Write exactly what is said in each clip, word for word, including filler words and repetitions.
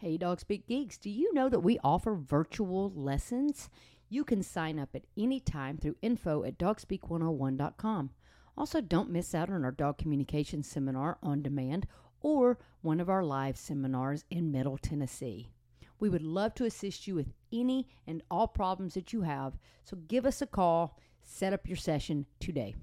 Hey, Dog Speak Geeks, do you know that we offer virtual lessons? You can sign up at any time through info at dog speak one oh one dot com. Also, don't miss out on our dog communication seminar on demand or one of our live seminars in Middle Tennessee. We would love to assist you with any and all problems that you have, so give us a call, set up your session today.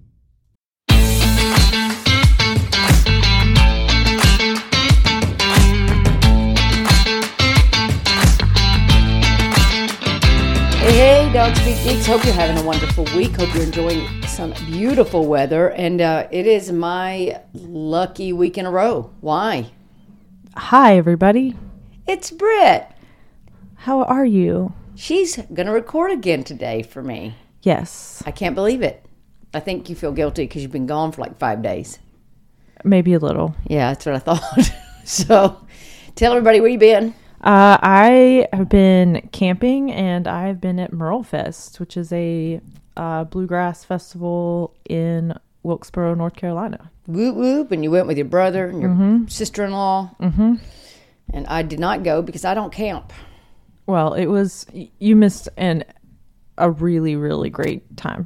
Hey, hey, Dog Speak Geeks. Hope you're having a wonderful week. Hope you're enjoying some beautiful weather. And uh, it is my lucky week in a row. Why? Hi, everybody. It's Britt. How are you? She's going to record again today for me. Yes. I can't believe it. I think you feel guilty because you've been gone for like five days. Maybe a little. Yeah, that's what I thought. So tell everybody where you been. Uh, I have been camping, and I've been at Merle Fest, which is a uh, bluegrass festival in Wilkesboro, North Carolina. Whoop, whoop. And you went with your brother and your Mm-hmm. sister-in-law. Mm-hmm. And I did not go because I don't camp. Well, it was, you missed an a really, really great time.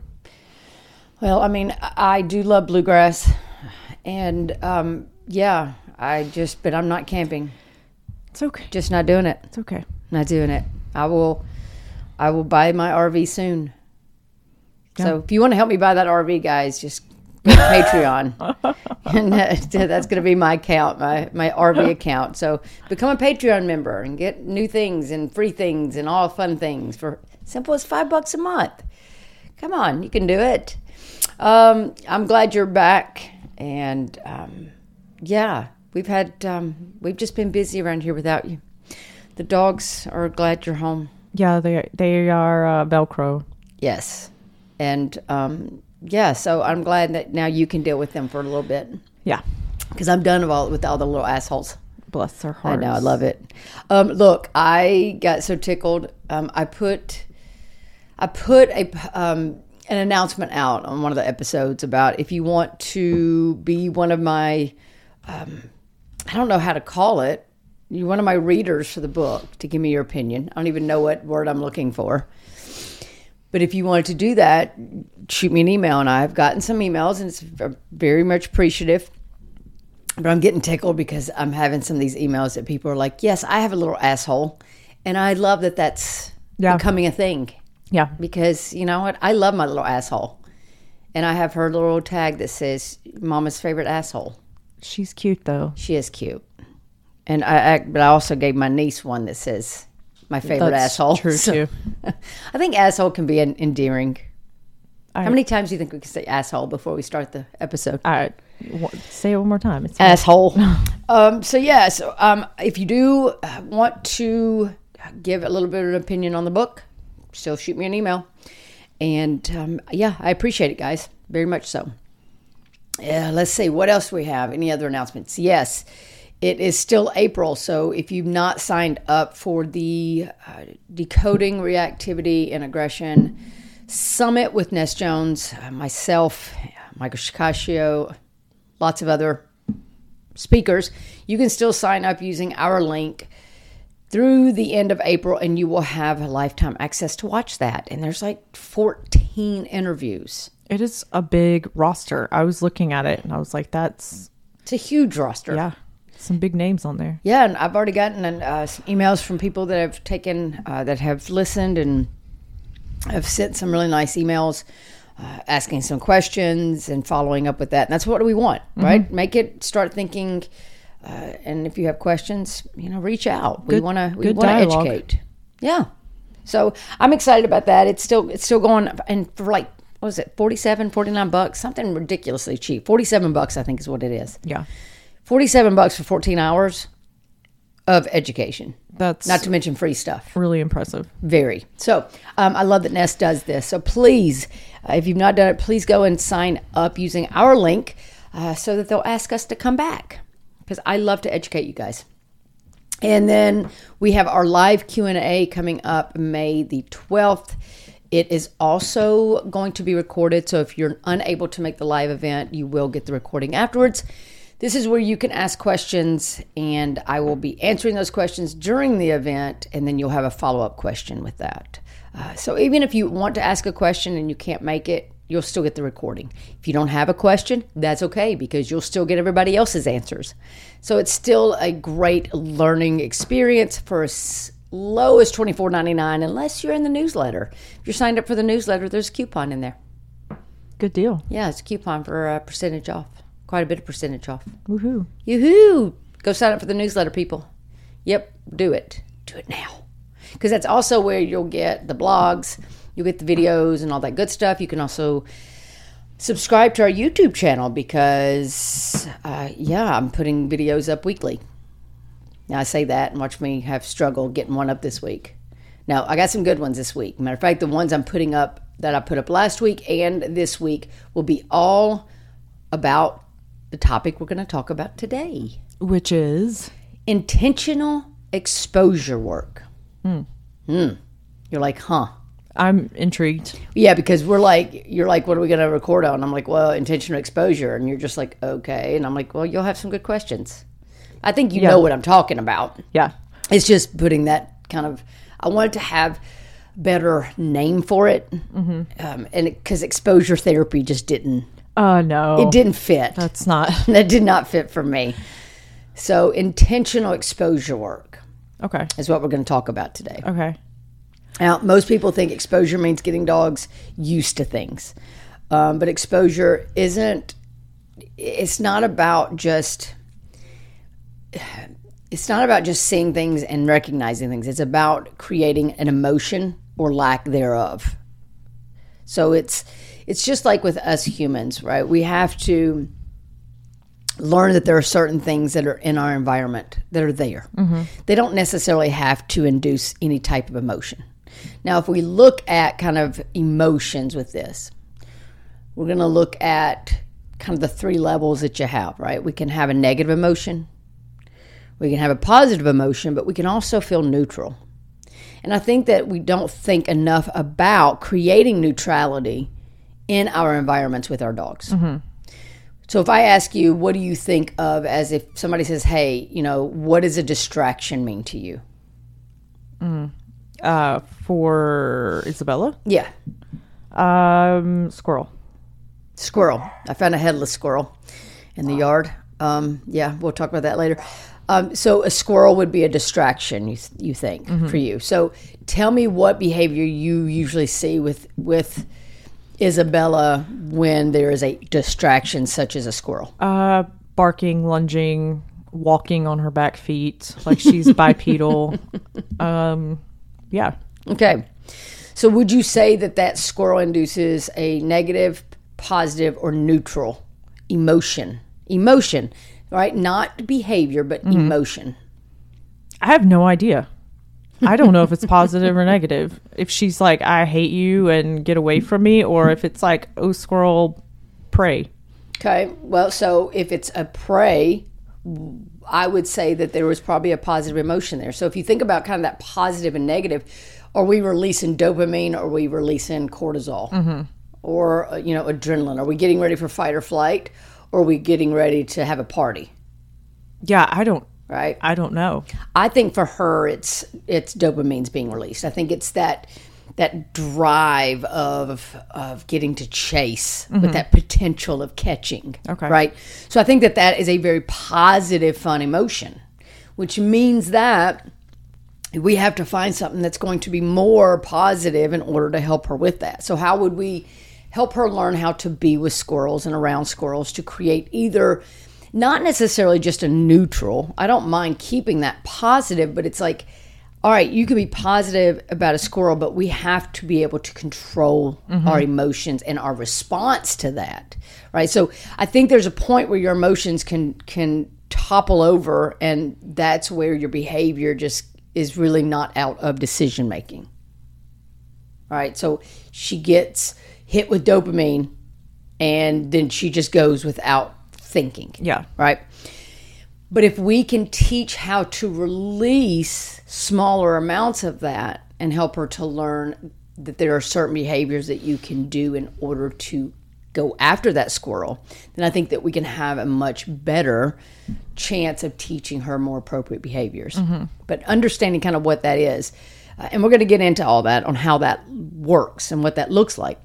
Well, I mean, I do love bluegrass. And, um, yeah, I just, but I'm not camping. It's okay. Just not doing it. It's okay. Not doing it. I will, I will buy my R V soon. Yeah. So if you want to help me buy that R V, guys, just go to Patreon. And uh, that's going to be my account, my, my R V account. So become a Patreon member and get new things and free things and all fun things for simple as five bucks a month. Come on, you can do it. Um, I'm glad you're back. And, um, yeah, we've had, um, we've just been busy around here without you. The dogs are glad you're home. Yeah, they they are uh, Velcro. Yes. And, um, yeah, so I'm glad that now you can deal with them for a little bit. Yeah. Because I'm done with all, with all the little assholes. Bless their hearts. I know, I love it. Um, look, I got so tickled. Um, I put, I put a, um, an announcement out on one of the episodes about if you want to be one of my, um, I don't know how to call it. You're one of my readers for the book to give me your opinion. I don't even know what word I'm looking for. But if you wanted to do that, shoot me an email. And I've gotten some emails, and it's very much appreciative. But I'm getting tickled because I'm having some of these emails that people are like, yes, I have a little asshole. And I love that that's Yeah. becoming a thing. Yeah. Because, you know what? I love my little asshole. And I have her little tag that says, Mama's favorite asshole. She's cute, though. She is cute. And I, I but I also gave my niece one that says, my favorite That's asshole. true, So, too. I think asshole can be en- endearing. I, How many times do you think we can say asshole before we start the episode? All right. Say it one more time. It's Asshole. um, so, yeah. So, um, if you do uh, want to give a little bit of an opinion on the book, still shoot me an email. And, um, yeah, I appreciate it, guys. Very much so. Yeah, let's see. What else do we have? Any other announcements? Yes. It is still April, so if you've not signed up for the uh, Decoding Reactivity and Aggression Summit with Ness Jones, uh, myself, Michael Shikashio, lots of other speakers, you can still sign up using our link through the end of April, and you will have lifetime access to watch that. And there's like fourteen interviews. It is a big roster. I was looking at it, and I was like, that's... It's a huge roster. Yeah. Some big names on there. Yeah, and I've already gotten uh, some emails from people that have taken, uh, that have listened and have sent some really nice emails, uh, asking some questions and following up with that. And that's what we want, mm-hmm. right? Make it start thinking, uh, and if you have questions, you know, reach out. We want to we want to educate. Yeah. So I'm excited about that. It's still it's still going, and for like, what was it, forty-seven, forty-nine bucks, something ridiculously cheap. forty-seven bucks, I think, is what it is. Yeah. forty-seven bucks for fourteen hours of education. That's not to mention free stuff. Really impressive. Very. So um, I love that Ness does this. So please, uh, if you've not done it, please go and sign up using our link uh, so that they'll ask us to come back, because I love to educate you guys. And then we have our live Q and A coming up May the twelfth. It is also going to be recorded. So if you're unable to make the live event, you will get the recording afterwards. This is where you can ask questions, and I will be answering those questions during the event, and then you'll have a follow-up question with that. Uh, so even if you want to ask a question and you can't make it, you'll still get the recording. If you don't have a question, that's okay, because you'll still get everybody else's answers. So it's still a great learning experience for as low as twenty-four ninety-nine, unless you're in the newsletter. If you're signed up for the newsletter, there's a coupon in there. Good deal. Yeah, it's a coupon for a percentage off. Quite a bit of percentage off. Woohoo. Yoo-hoo! Go sign up for the newsletter, people. Yep, do it. Do it now. Because that's also where you'll get the blogs, you'll get the videos and all that good stuff. You can also subscribe to our YouTube channel because, uh, yeah, I'm putting videos up weekly. Now, I say that and watch me have struggle getting one up this week. Now, I got some good ones this week. Matter of fact, the ones I'm putting up that I put up last week and this week will be all about the topic we're going to talk about today. Which is? Intentional exposure work. Hmm. Hmm. You're like, huh? I'm intrigued. Yeah, because we're like, you're like, what are we going to record on? I'm like, well, intentional exposure. And you're just like, okay. And I'm like, well, you'll have some good questions. I think you Yeah. know what I'm talking about. Yeah. It's just putting that kind of, I wanted to have better name for it. Mm-hmm. Um, and because exposure therapy just didn't, Uh, no. it didn't fit. That's not. That did not fit for me. So intentional exposure work Okay. is what we're going to talk about today. Okay. Now, most people think exposure means getting dogs used to things. Um, but exposure isn't, it's not about just, it's not about just seeing things and recognizing things. It's about creating an emotion or lack thereof. So it's, it's just like with us humans, right? We have to learn that there are certain things that are in our environment that are there. Mm-hmm. They don't necessarily have to induce any type of emotion. Now, if we look at kind of emotions with this, we're going to look at kind of the three levels that you have, right? We can have a negative emotion, we can have a positive emotion, but we can also feel neutral. And I think that we don't think enough about creating neutrality in our environments with our dogs. Mm-hmm. So if I ask you, what do you think of as if somebody says, hey, you know, what does a distraction mean to you? Mm. Uh, for Isabella? Yeah. Um, squirrel. Squirrel. I found a headless squirrel in the yard. Um, yeah, we'll talk about that later. Um, so a squirrel would be a distraction, you, you think, mm-hmm. for you. So tell me what behavior you usually see with with Isabella when there is a distraction such as a squirrel. Uh, barking, lunging, walking on her back feet like she's bipedal. Um, yeah. Okay. So would you say that that squirrel induces a negative, positive, or neutral emotion? Emotion, right? Not behavior, but mm-hmm. emotion. I have no idea. I don't know if it's positive or negative. If she's like, I hate you and get away from me, or if it's like, oh, squirrel, pray. Okay. Well, so if it's a prey, I would say that there was probably a positive emotion there. So if you think about kind of that positive and negative, are we releasing dopamine? Or are we releasing cortisol? Mm-hmm. Or, you know, adrenaline? Are we getting ready for fight or flight? Or are we getting ready to have a party? Yeah, I don't. Right? I don't know. I think for her, it's it's dopamine's being released. I think it's that that drive of of getting to chase mm-hmm. with that potential of catching. Okay. Right? So I think that that is a very positive, fun emotion, which means that we have to find something that's going to be more positive in order to help her with that. So how would we help her learn how to be with squirrels and around squirrels to create either not necessarily just a neutral. I don't mind keeping that positive, but it's like, all right, you can be positive about a squirrel, but we have to be able to control mm-hmm. our emotions and our response to that, right? So I think there's a point where your emotions can can topple over, and that's where your behavior just is really not out of decision making. All right, so she gets hit with dopamine, and then she just goes without thinking. Yeah. Right? But if we can teach how to release smaller amounts of that and help her to learn that there are certain behaviors that you can do in order to go after that squirrel, then I think that we can have a much better chance of teaching her more appropriate behaviors. Mm-hmm. But understanding kind of what that is, uh, and we're going to get into all that on how that works and what that looks like.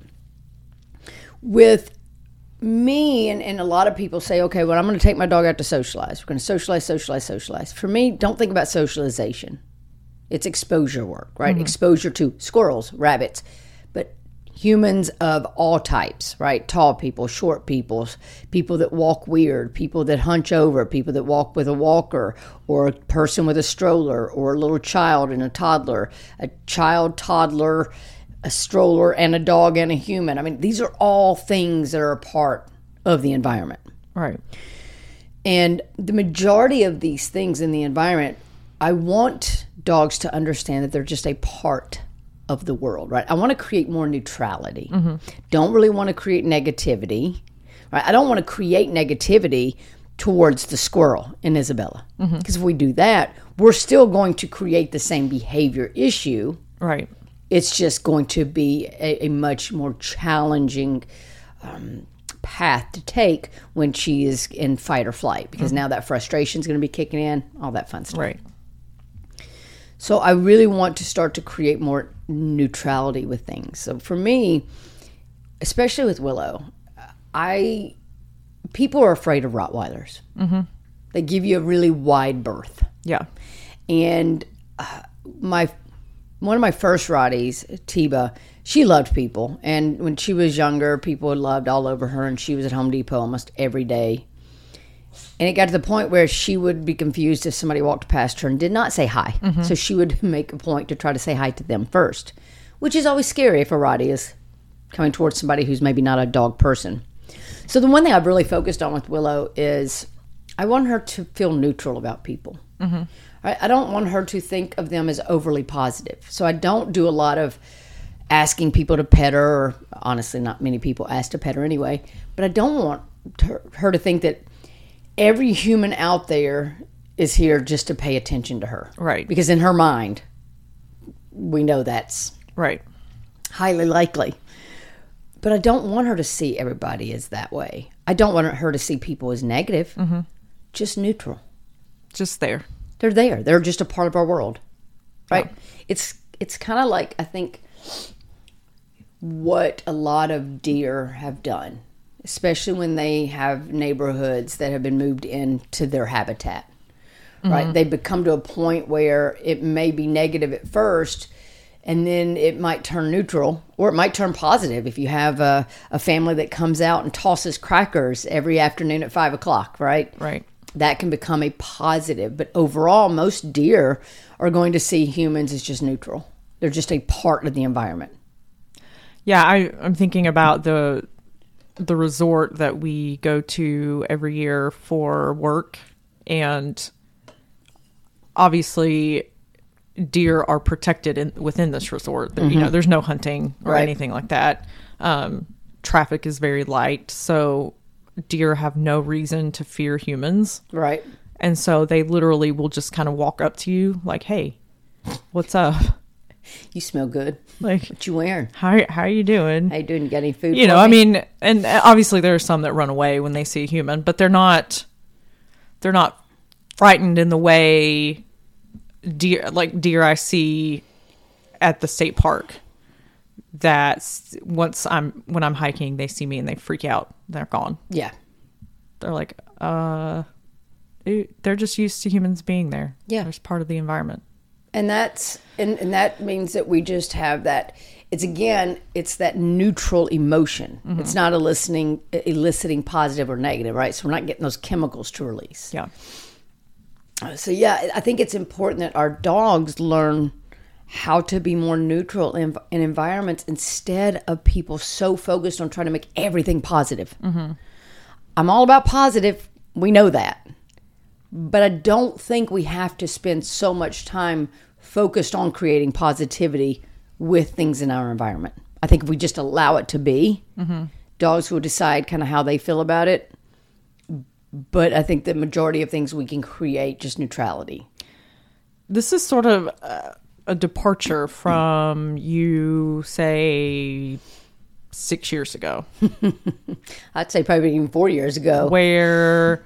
With me, and, and a lot of people say, okay, well, I'm going to take my dog out to socialize. We're going to socialize, socialize, socialize. For me, don't think about socialization. It's exposure work, right? Mm-hmm. Exposure to squirrels, rabbits, but humans of all types, right? Tall people, short people, people that walk weird, people that hunch over, people that walk with a walker, or a person with a stroller, or a little child and a toddler, a child, toddler, a stroller, and a dog and a human. I mean, these are all things that are a part of the environment. Right. And the majority of these things in the environment, I want dogs to understand that they're just a part of the world, right? I want to create more neutrality. Mm-hmm. Don't really want to create negativity, right? I don't want to create negativity towards the squirrel in Isabella. Because mm-hmm. if we do that, we're still going to create the same behavior issue. Right. It's just going to be a, a much more challenging um, path to take when she is in fight or flight, because mm-hmm. now that frustration is going to be kicking in, all that fun stuff. Right. So I really want to start to create more neutrality with things. So for me, especially with Willow, I people are afraid of Rottweilers. Mm-hmm. They give you a really wide berth. Yeah. And uh, my one of my first Rotties, Tiba, she loved people. And when she was younger, people loved all over her, and she was at Home Depot almost every day. And it got to the point where she would be confused if somebody walked past her and did not say hi. Mm-hmm. So she would make a point to try to say hi to them first, which is always scary if a Rottie is coming towards somebody who's maybe not a dog person. So the one thing I've really focused on with Willow is I want her to feel neutral about people. Mm-hmm. I, I don't want her to think of them as overly positive. So I don't do a lot of asking people to pet her, or honestly, not many people ask to pet her anyway. But I don't want her, her to think that every human out there is here just to pay attention to her. Right. Because in her mind, we know that's right, highly likely. But I don't want her to see everybody as that way. I don't want her to see people as negative, mm-hmm. just neutral. Just there. They're there. They're just a part of our world. Right? Yeah. It's it's kind of like, I think, what a lot of deer have done, especially when they have neighborhoods that have been moved into their habitat, mm-hmm. right? They become to a point where it may be negative at first, and then it might turn neutral, or it might turn positive if you have a, a family that comes out and tosses crackers every afternoon at five o'clock, right? Right. That can become a positive. But overall, most deer are going to see humans as just neutral. They're just a part of the environment. Yeah, I, I'm thinking about the the resort that we go to every year for work, and obviously deer are protected in, within this resort. Mm-hmm. You know, there's no hunting or right. anything like that. Um, traffic is very light, so deer have no reason to fear humans. Right. And so they literally will just kind of walk up to you like, "Hey, what's up? You smell good. Like, what you wearing? How how are you doing? How you doing? Got any food? You know, me? I mean, and obviously there are some that run away when they see a human, but they're not they're not frightened in the way deer like deer I see at the state park. That once I'm when I'm hiking, they see me and they freak out. They're gone. Yeah, they're like, uh, they're just used to humans being there. Yeah, it's part of the environment. And that's and, and that means that we just have that. It's again, it's that neutral emotion. Mm-hmm. It's not eliciting eliciting positive or negative, right? So we're not getting those chemicals to release. Yeah. So yeah, I think it's important that our dogs learn how to be more neutral in, in environments instead of people so focused on trying to make everything positive. Mm-hmm. I'm all about positive. We know that. But I don't think we have to spend so much time focused on creating positivity with things in our environment. I think if we just allow it to be, mm-hmm. dogs will decide kind of how they feel about it. But I think the majority of things we can create just neutrality. This is sort of a, a departure from, you say, six years ago. I'd say probably even four years ago. Where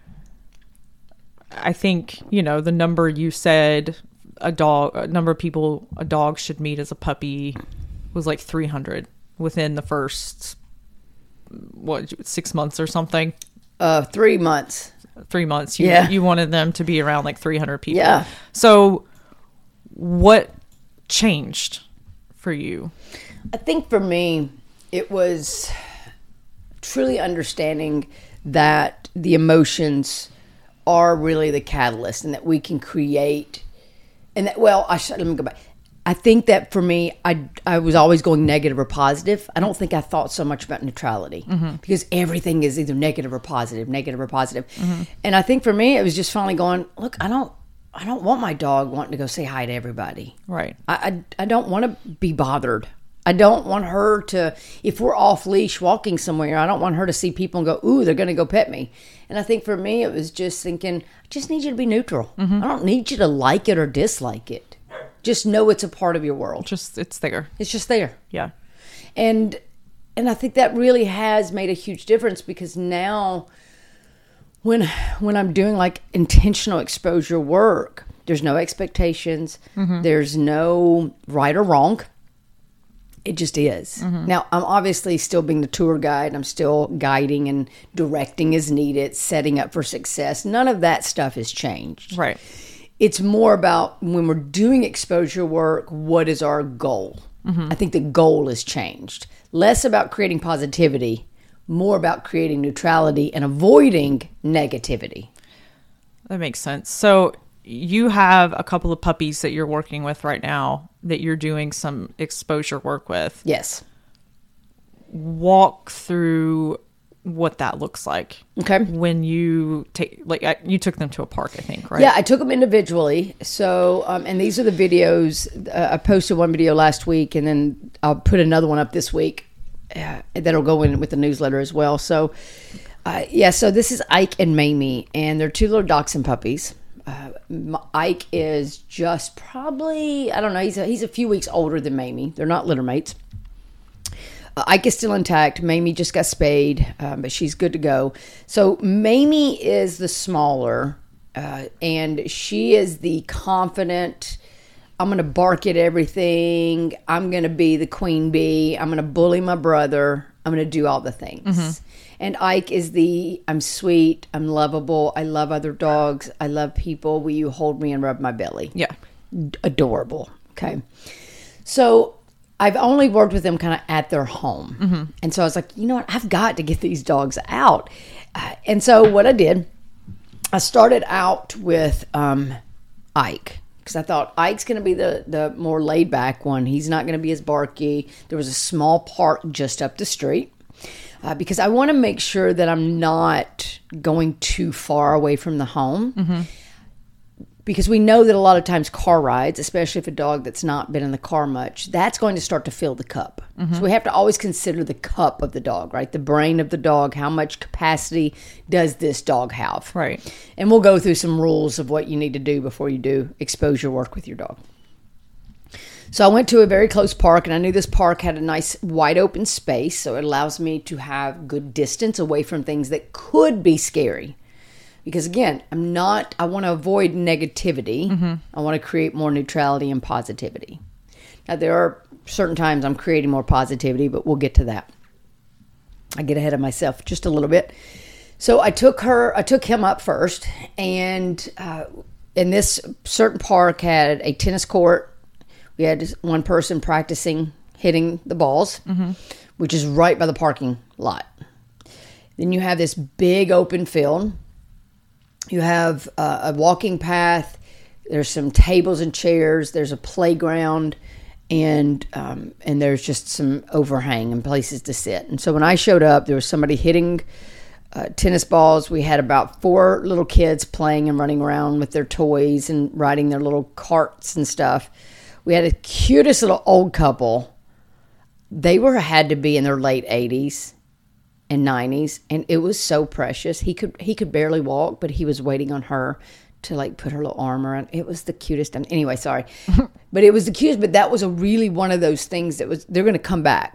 I think, you know, the number you said a dog, a number of people a dog should meet as a puppy was like three hundred within the first, what, six months or something? Uh, three months. Three months. You, Yeah. You wanted them to be around like three hundred people. Yeah. So what changed for you? I think for me, it was truly understanding that the emotions are really the catalyst and that we can create. And that, well, I should, let me go back. I think that for me, I, I was always going negative or positive. I don't think I thought so much about neutrality mm-hmm. because everything is either negative or positive, negative or positive. Mm-hmm. And I think for me, it was just finally going, look, I don't, I don't want my dog wanting to go say hi to everybody. Right. I, I, I don't want to be bothered. I don't want her to, if we're off leash walking somewhere, I don't want her to see people and go, ooh, they're going to go pet me. And I think for me, it was just thinking, I just need you to be neutral. Mm-hmm. I don't need you to like it or dislike it. Just know it's a part of your world. Just, it's there. It's just there. Yeah. And, and I think that really has made a huge difference because now when, when I'm doing like intentional exposure work, there's no expectations. Mm-hmm. There's no right or wrong. It just is. Mm-hmm. Now, I'm obviously still being the tour guide. I'm still guiding and directing as needed, setting up for success. None of that stuff has changed. Right. It's more about when we're doing exposure work, what is our goal? Mm-hmm. I think the goal has changed. Less about creating positivity, more about creating neutrality and avoiding negativity. That makes sense. So you have a couple of puppies that you're working with right now that you're doing some exposure work with. Yes. Walk through what that looks like. Okay. When you take, like, I, you took them to a park, I think, right? Yeah, I took them individually. So, um, and these are the videos. Uh, I posted one video last week, and then I'll put another one up this week uh, that'll go in with the newsletter as well. So, uh, yeah, so this is Ike and Mamie, and they're two little dachshund puppies. Uh, Ike is just probably, I don't know, he's a, he's a few weeks older than Mamie. They're not litter mates. Uh, Ike is still intact. Mamie just got spayed, um, but she's good to go. So Mamie is the smaller, uh, and she is the confident, I'm going to bark at everything. I'm going to be the queen bee. I'm going to bully my brother. I'm going to do all the things. Mm-hmm. And Ike is the, I'm sweet, I'm lovable, I love other dogs, I love people, will you hold me and rub my belly? Yeah. Adorable. Okay. So I've only worked with them kind of at their home. Mm-hmm. And so I was like, you know what, I've got to get these dogs out. Uh, and so what I did, I started out with um, Ike. Because I thought Ike's going to be the, the more laid back one. He's not going to be as barky. There was a small park just up the street. Uh, because I want to make sure that I'm not going too far away from the home. Mm-hmm. Because we know that a lot of times car rides, especially if a dog that's not been in the car much, that's going to start to fill the cup. Mm-hmm. So we have to always consider the cup of the dog, right? The brain of the dog. How much capacity does this dog have? Right. And we'll go through some rules of what you need to do before you do exposure work with your dog. So I went to a very close park, and I knew this park had a nice wide open space, so it allows me to have good distance away from things that could be scary. Because again, I'm not, I want to avoid negativity. Mm-hmm. I want to create more neutrality and positivity. Now, there are certain times I'm creating more positivity, but we'll get to that. I get ahead of myself just a little bit. So I took her, I took him up first, and uh, in this certain park had a tennis court. We had one person practicing hitting the balls, mm-hmm. which is right by the parking lot. Then you have this big open field. You have uh, a walking path. There's some tables and chairs. There's a playground, and um, and there's just some overhang and places to sit. And so when I showed up, there was somebody hitting uh, tennis balls. We had about four little kids playing and running around with their toys and riding their little carts and stuff. We had a cutest little old couple. They were had to be in their late eighties and nineties, and it was so precious. He could he could barely walk, but he was waiting on her to like put her little arm around. It was the cutest. Anyway, sorry, but it was the cutest. But that was a really one of those things that was they're going to come back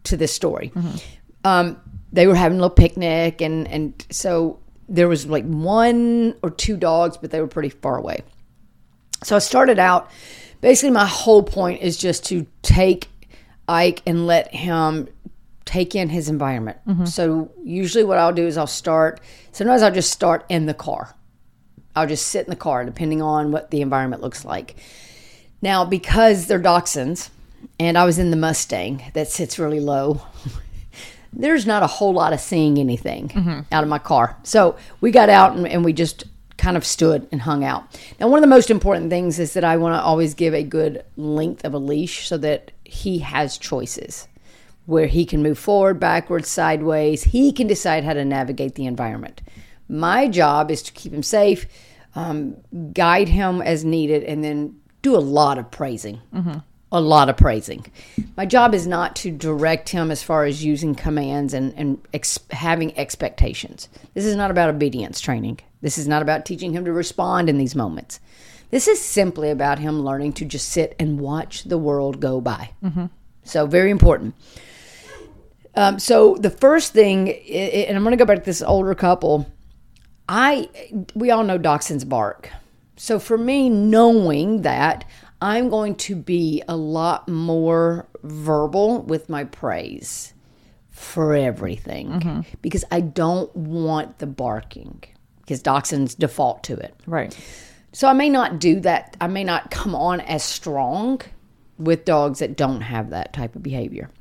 to this story. Mm-hmm. Um, they were having a little picnic, and, and so there was like one or two dogs, but they were pretty far away. So I started out, basically my whole point is just to take Ike and let him take in his environment. Mm-hmm. So usually what I'll do is I'll start, sometimes I'll just start in the car. I'll just sit in the car depending on what the environment looks like. Now, because they're dachshunds, and I was in the Mustang that sits really low, there's not a whole lot of seeing anything mm-hmm. out of my car. So we got out and, and we just kind of stood and hung out. Now, one of the most important things is that I want to always give a good length of a leash so that he has choices where he can move forward, backwards, sideways. He can decide how to navigate the environment. My job is to keep him safe, um, guide him as needed, and then do a lot of praising. Mm-hmm. A lot of praising. My job is not to direct him as far as using commands and, and ex- having expectations. This is not about obedience training. This is not about teaching him to respond in these moments. This is simply about him learning to just sit and watch the world go by. Mm-hmm. So very important. Um, so the first thing, and I'm going to go back to this older couple. I we all know dachshunds bark. So for me, knowing that, I'm going to be a lot more verbal with my praise for everything mm-hmm. because I don't want the barking because dachshunds default to it. Right. So I may not do that. I may not come on as strong with dogs that don't have that type of behavior.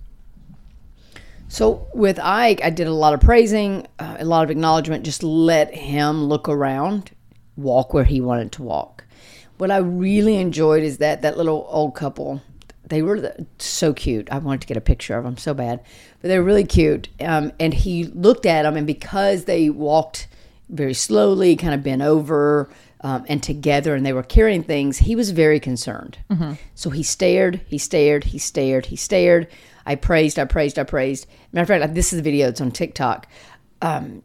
So with Ike, I did a lot of praising, uh, a lot of acknowledgement, just let him look around, walk where he wanted to walk. What I really enjoyed is that that little old couple, they were so cute. I wanted to get a picture of them so bad, but they were really cute. Um, and he looked at them, and because they walked very slowly, kind of bent over um, and together, and they were carrying things, he was very concerned. Mm-hmm. So he stared, he stared, he stared, he stared. I praised, I praised, I praised. Matter of fact, this is the video. It's on TikTok. Um,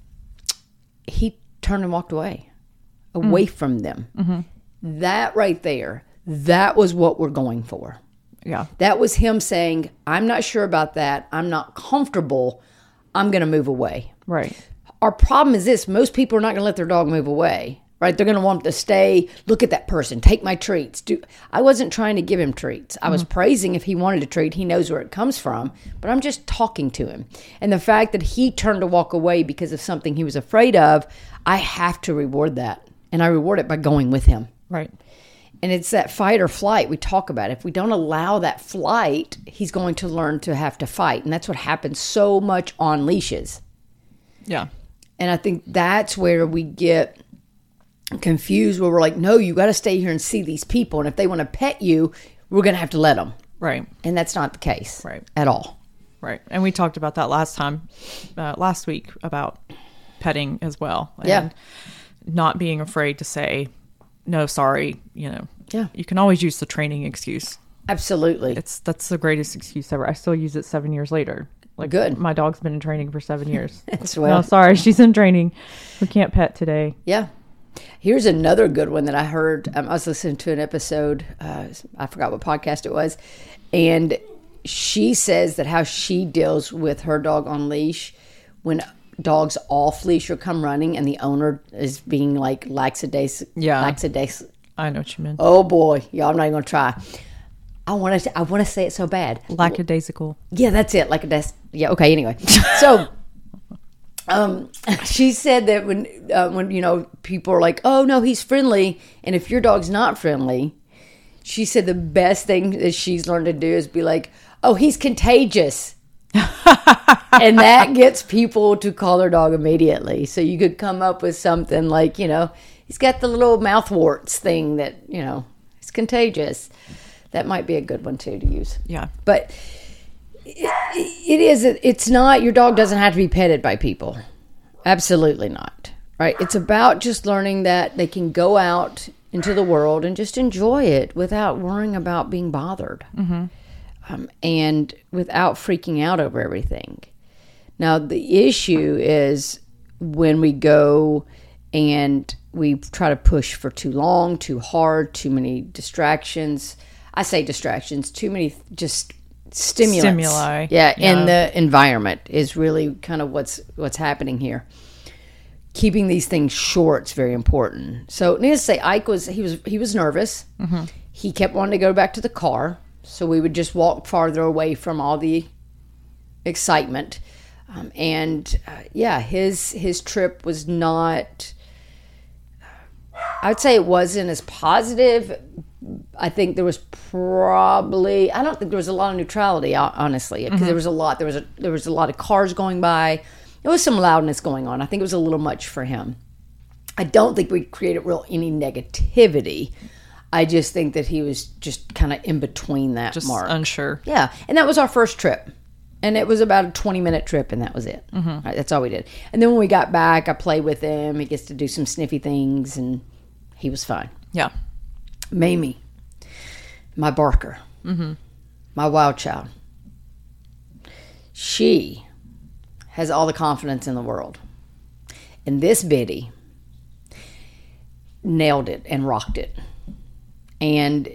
he turned and walked away, away mm-hmm. from them. Mm-hmm. That right there, that was what we're going for. Yeah. That was him saying, I'm not sure about that. I'm not comfortable. I'm going to move away. Right. Our problem is this. Most people are not going to let their dog move away. Right? They're going to want to stay, look at that person, take my treats. Do I wasn't trying to give him treats. I was mm-hmm. praising if he wanted a treat. He knows where it comes from. But I'm just talking to him. And the fact that he turned to walk away because of something he was afraid of, I have to reward that. And I reward it by going with him. Right. And it's that fight or flight we talk about. If we don't allow that flight, he's going to learn to have to fight. And that's what happens so much on leashes. Yeah. And I think that's where we get confused, where we're like, no, you got to stay here and see these people. And if they want to pet you, we're going to have to let them. Right. And that's not the case. Right. At all. Right. And we talked about that last time, uh, last week, about petting as well. And yeah. not being afraid to say, no, sorry, you know. Yeah. You can always use the training excuse. Absolutely. It's That's the greatest excuse ever. I still use it seven years later. Like, good. My dog's been in training for seven years. That's well. No, sorry, she's in training. We can't pet today. Yeah. Here's another good one that I heard. Um, I was listening to an episode. Uh, I forgot what podcast it was. And she says that how she deals with her dog on leash when dogs off leash or come running and the owner is being like lackadaisical. Yeah. Lackadaisical. I know what you mean. Oh boy. Y'all, I'm not even going to try. I want to I want to say it so bad. Lackadaisical. Yeah, that's it. Lackadaisical. Yeah, okay, anyway. So um, she said that when, uh, when, you know, people are like, oh, no, he's friendly. And if your dog's not friendly, she said the best thing that she's learned to do is be like, oh, he's contagious. And that gets people to call their dog immediately. So you could come up with something like, you know, he's got the little mouth warts thing that, you know, it's contagious. That might be a good one, too, to use. Yeah. But it, it is, it's not, your dog doesn't have to be petted by people. Absolutely not. Right? It's about just learning that they can go out into the world and just enjoy it without worrying about being bothered. Mm-hmm. Um, and without freaking out over everything. Now, the issue is when we go and we try to push for too long, too hard, too many distractions. I say distractions, too many just stimulants. Stimuli. Yeah, Yeah. and the environment is really kind of what's what's happening here. Keeping these things short is very important. So, needless to say, Ike was he was he was nervous. Mm-hmm. He kept wanting to go back to the car, so we would just walk farther away from all the excitement. Um, and uh, yeah, his his trip was not. I'd say it wasn't as positive. I think there was probably I don't think there was a lot of neutrality, honestly, because mm-hmm. there was a lot. There was a there was a lot of cars going by. There was some loudness going on. I think it was a little much for him. I don't think we created real any negativity. I just think that he was just kind of in between that just mark. Unsure. Yeah, and that was our first trip. And it was about a twenty-minute trip, and that was it. Mm-hmm. Right, that's all we did. And then when we got back, I played with him. He gets to do some sniffy things, and he was fine. Yeah. Mamie, my Barker, mm-hmm. my wild child, she has all the confidence in the world. And this biddy nailed it and rocked it. And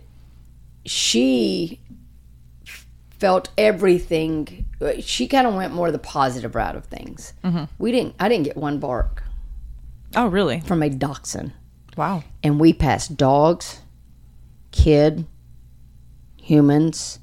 she felt everything. She kind of went more the positive route of things. Mm-hmm. We didn't. I didn't get one bark. Oh, really? From a dachshund. Wow. And we passed dogs, kid, humans,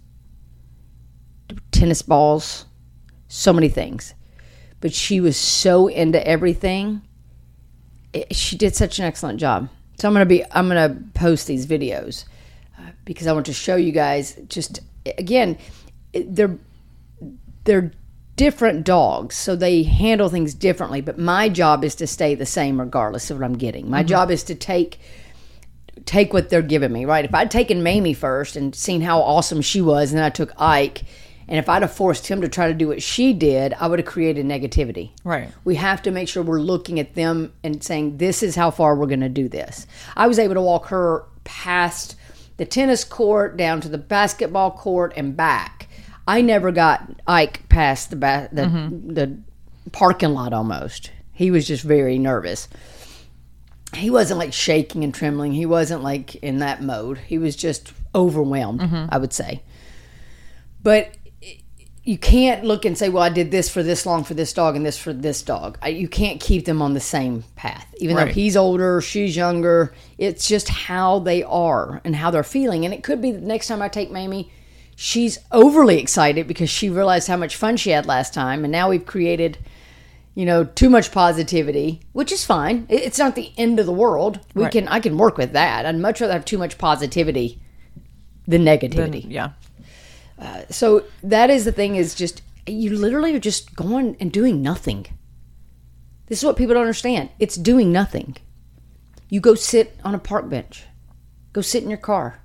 tennis balls, so many things. But she was so into everything. It, she did such an excellent job. So I'm gonna be. I'm gonna post these videos uh, because I want to show you guys. Just again, it, they're they're different dogs, so they handle things differently. But my job is to stay the same regardless of what I'm getting. My mm-hmm. job is to take take what they're giving me. Right? If I'd taken Mamie first and seen how awesome she was, and then I took Ike. And if I'd have forced him to try to do what she did, I would have created negativity. Right. We have to make sure we're looking at them and saying, this is how far we're going to do this. I was able to walk her past the tennis court, down to the basketball court, and back. I never got Ike past the ba- the, mm-hmm. the parking lot almost. He was just very nervous. He wasn't like shaking and trembling. He wasn't like in that mode. He was just overwhelmed, mm-hmm. I would say. But you can't look and say, well, I did this for this long for this dog and this for this dog. I, you can't keep them on the same path. Even right. though he's older, she's younger. It's just how they are and how they're feeling. And it could be the next time I take Mamie, she's overly excited because she realized how much fun she had last time. And now we've created, you know, too much positivity, which is fine. It, it's not the end of the world. We right. can I can work with that. I'd much rather have too much positivity than negativity. Then, yeah. Uh, so that is the thing is just, you literally are just going and doing nothing. This is what people don't understand. It's doing nothing. You go sit on a park bench. Go sit in your car.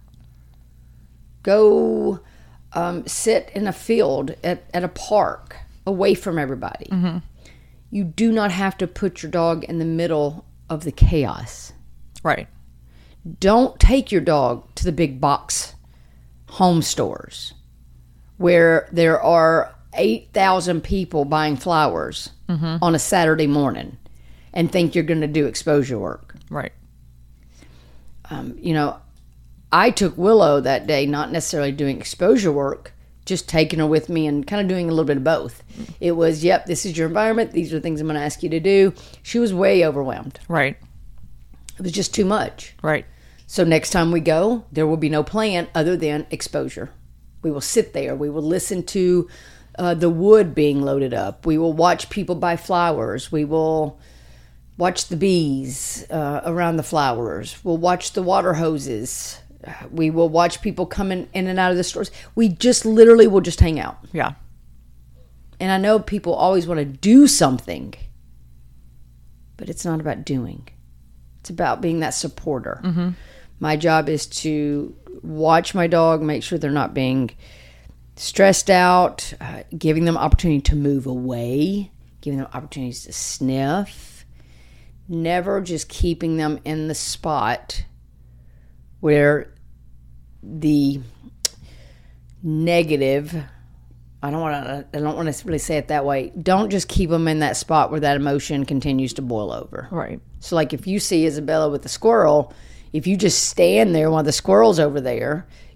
Go um, sit in a field at, at a park away from everybody. Mm-hmm. You do not have to put your dog in the middle of the chaos. Right. Don't take your dog to the big box home stores where there are eight thousand people buying flowers mm-hmm. on a Saturday morning and think you're going to do exposure work. Right. Um, you know, I took Willow that day, not necessarily doing exposure work, just taking her with me and kind of doing a little bit of both. Mm-hmm. It was, yep, this is your environment. These are the things I'm going to ask you to do. She was way overwhelmed. Right. It was just too much. Right. So next time we go, there will be no plan other than exposure. We will sit there. We will listen to uh, the wood being loaded up. We will watch people buy flowers. We will watch the bees uh, around the flowers. We'll watch the water hoses. We will watch people coming in and out of the stores. We just literally will just hang out. Yeah. And I know people always want to do something, but it's not about doing. It's about being that supporter. Mm-hmm. My job is to watch my dog, make sure they're not being stressed out, uh, giving them opportunity to move away, giving them opportunities to sniff, never just keeping them in the spot where the negative, I don't want to I don't want to really say it that way. Don't just keep them in that spot where that emotion continues to boil over. Right. So like if you see Isabella with the squirrel, if you just stand there while the squirrel's over there,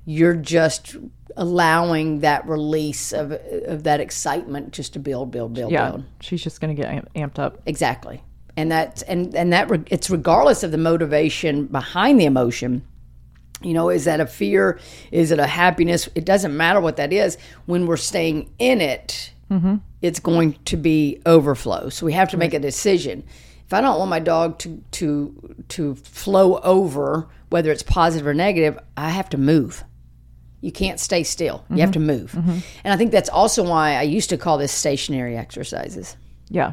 you're just allowing that release of of that excitement just to build, build, build, Yeah, build. she's just going to get am- amped up. Exactly. And that and and that re- it's regardless of the motivation behind the emotion. You know, is that a fear? Is it a happiness? It doesn't matter what that is. When we're staying in it, mm-hmm. it's going to be overflow. So we have to make a decision. If I don't want my dog to to to flow over, whether it's positive or negative, I have to move. You can't stay still. Mm-hmm. You have to move. Mm-hmm. And I think that's also why I used to call this stationary exercises. Yeah.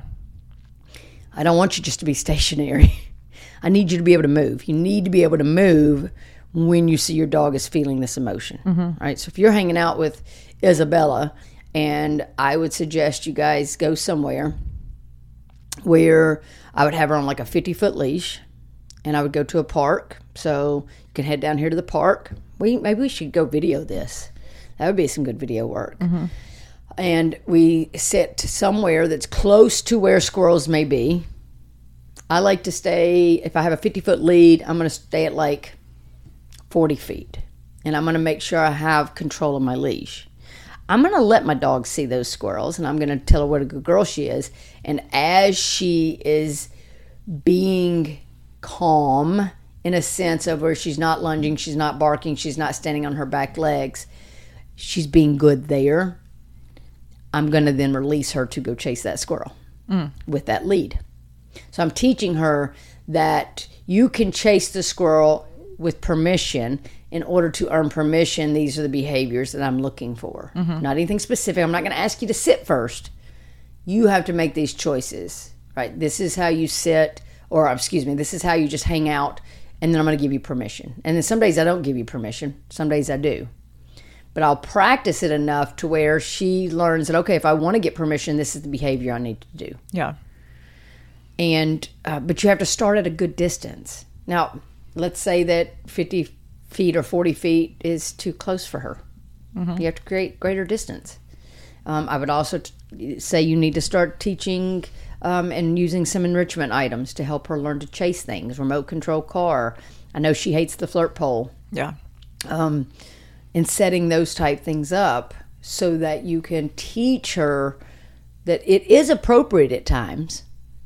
I don't want you just to be stationary. I need you to be able to move. You need to be able to move when you see your dog is feeling this emotion. Mm-hmm. Right? So if you're hanging out with Isabella, and I would suggest you guys go somewhere where I would have her on like a fifty-foot leash, and I would go to a park. So you can head down here to the park. We maybe we should go video this. That would be some good video work. Mm-hmm. And we sit somewhere that's close to where squirrels may be. I like to stay, if I have a fifty-foot lead, I'm going to stay at like forty feet. And I'm going to make sure I have control of my leash. I'm going to let my dog see those squirrels, and I'm going to tell her what a good girl she is. And as she is being calm, in a sense of where she's not lunging, she's not barking, she's not standing on her back legs, she's being good there, I'm going to then release her to go chase that squirrel mm. with that lead. So I'm teaching her that you can chase the squirrel with permission. In order to earn permission, these are the behaviors that I'm looking for. Mm-hmm. Not anything specific. I'm not going to ask you to sit first. You have to make these choices, right? This is how you sit, or excuse me, this is how you just hang out, and then I'm going to give you permission. And then some days I don't give you permission. Some days I do. But I'll practice it enough to where she learns that, okay, if I want to get permission, this is the behavior I need to do. Yeah. And, uh, but you have to start at a good distance. Now, let's say that fifty feet or forty feet is too close for her. Mm-hmm. You have to create greater distance. Um, I would also t- say you need to start teaching um, and using some enrichment items to help her learn to chase things. Remote control car. I know she hates the flirt pole. Yeah. Um, and setting those type things up so that you can teach her that it is appropriate at times,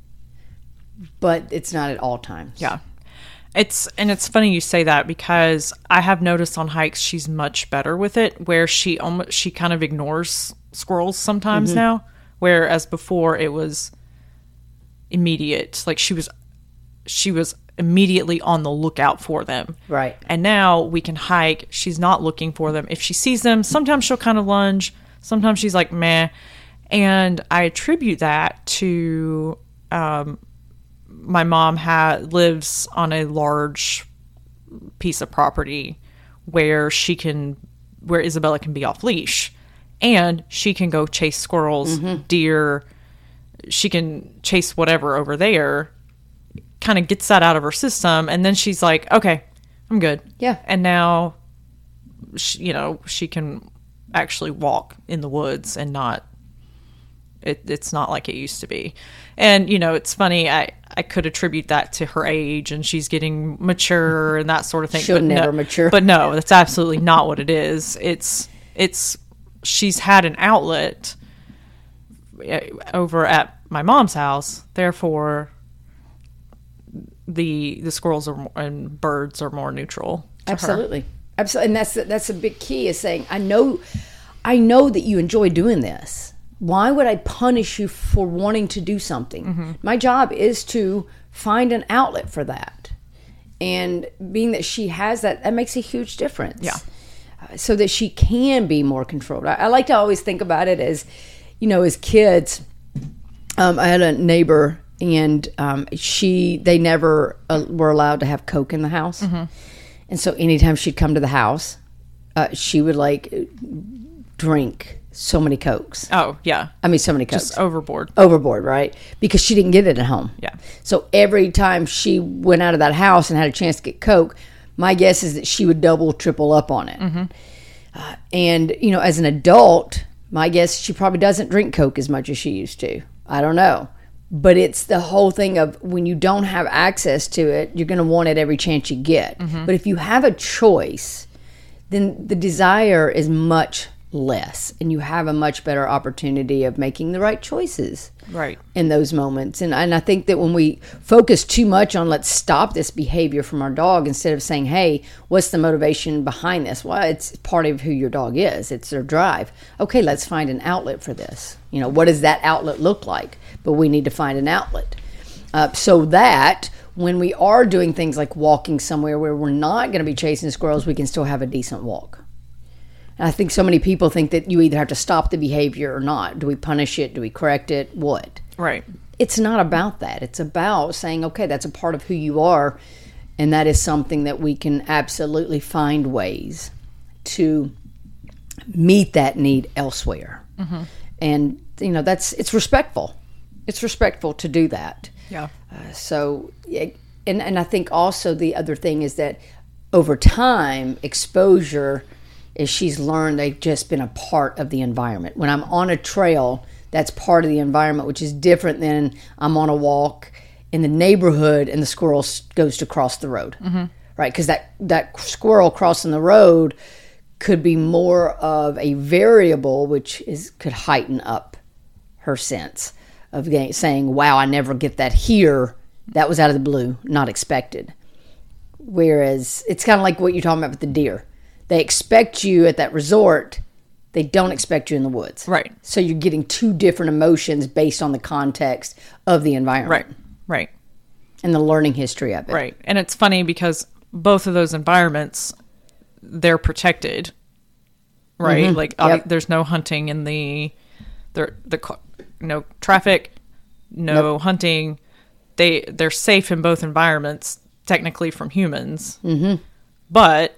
but it's not at all times. Yeah. It's and it's funny you say that, because I have noticed on hikes she's much better with it, where she almost she kind of ignores squirrels sometimes mm-hmm. now, whereas before it was immediate. Like she was she was immediately on the lookout for them. Right. And now we can hike. She's not looking for them. If she sees them, sometimes she'll kind of lunge. Sometimes she's like, meh. And I attribute that to um, my mom ha- lives on a large piece of property where she can, where Isabella can be off leash, and she can go chase squirrels, mm-hmm. deer. She can chase whatever over there. Kind of gets that out of her system, and then she's like, okay, I'm good. Yeah. And now she, you know, she can actually walk in the woods and not it, it's not like it used to be. And you know, it's funny, I I could attribute that to her age, and she's getting mature and that sort of thing. She'll but never no, mature. But no, that's absolutely not what it is. It's it's she's had an outlet over at my mom's house, therefore the the squirrels are more, and birds are more neutral to absolutely her. Absolutely. And that's that's a big key, is saying, I know I know that you enjoy doing this. Why would I punish you for wanting to do something? Mm-hmm. My job is to find an outlet for that. And being that she has that, that makes a huge difference. Yeah. Uh, so that she can be more controlled. I, I like to always think about it as, you know, as kids, um, I had a neighbor, and um, she, they never uh, were allowed to have Coke in the house. Mm-hmm. And so anytime she'd come to the house, uh, she would like drink so many Cokes. Oh, yeah. I mean, so many Cokes. Just overboard. Overboard, right? Because she didn't get it at home. Yeah. So every time she went out of that house and had a chance to get Coke, my guess is that she would double, triple up on it. Mm-hmm. Uh, and, you know, as an adult, my guess, she probably doesn't drink Coke as much as she used to. I don't know. But it's the whole thing of when you don't have access to it, you're going to want it every chance you get. Mm-hmm. But if you have a choice, then the desire is much less, and you have a much better opportunity of making the right choices right in those moments. And and I think that when we focus too much on let's stop this behavior from our dog, instead of saying, hey, what's the motivation behind this? Well, it's part of who your dog is. It's their drive. Okay, let's find an outlet for this. You know, what does that outlet look like? But we need to find an outlet. Uh, so that when we are doing things like walking somewhere where we're not going to be chasing squirrels, we can still have a decent walk. And I think so many people think that you either have to stop the behavior or not. Do we punish it? Do we correct it? What? Right. It's not about that. It's about saying, okay, that's a part of who you are, and that is something that we can absolutely find ways to meet that need elsewhere. Mm-hmm. And, you know, that's, it's respectful. It's respectful to do that. Yeah. Uh, so, and, and I think also the other thing is that over time, exposure, is she's learned they've just been a part of the environment. When I'm on a trail, that's part of the environment, which is different than I'm on a walk in the neighborhood and the squirrel goes to cross the road, mm-hmm. right? Because that, that squirrel crossing the road could be more of a variable, which is could heighten up her sense of getting, saying, wow, I never get that here. That was out of the blue, not expected. Whereas it's kind of like what you're talking about with the deer. They expect you at that resort. They don't expect you in the woods. Right. So you're getting two different emotions based on the context of the environment. Right. Right. And the learning history of it. Right. And it's funny because both of those environments, they're protected. Right. Mm-hmm. Like yep. there's no hunting in the, the, the, no traffic, no nope. hunting. They, they're safe in both environments, technically from humans. Mm-hmm. But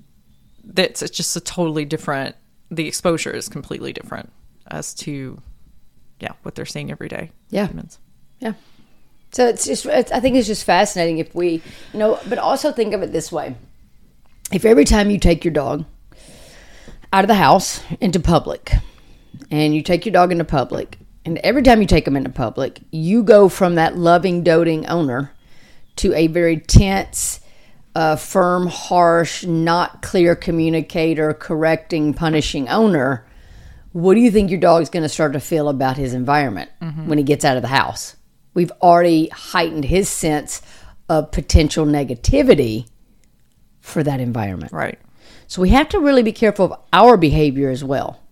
that's it's just a totally different, the exposure is completely different as to, yeah, what they're seeing every day. Yeah. Humans. Yeah. So it's just, it's, I think it's just fascinating if we, you know, but also think of it this way. If every time you take your dog out of the house into public, and you take your dog into public, and every time you take them into public, you go from that loving, doting owner to a very tense, uh, firm, harsh, not clear communicator, correcting, punishing owner, what do you think your dog's going to start to feel about his environment mm-hmm. when he gets out of the house? We've already heightened his sense of potential negativity for that environment. Right. So we have to really be careful of our behavior as well.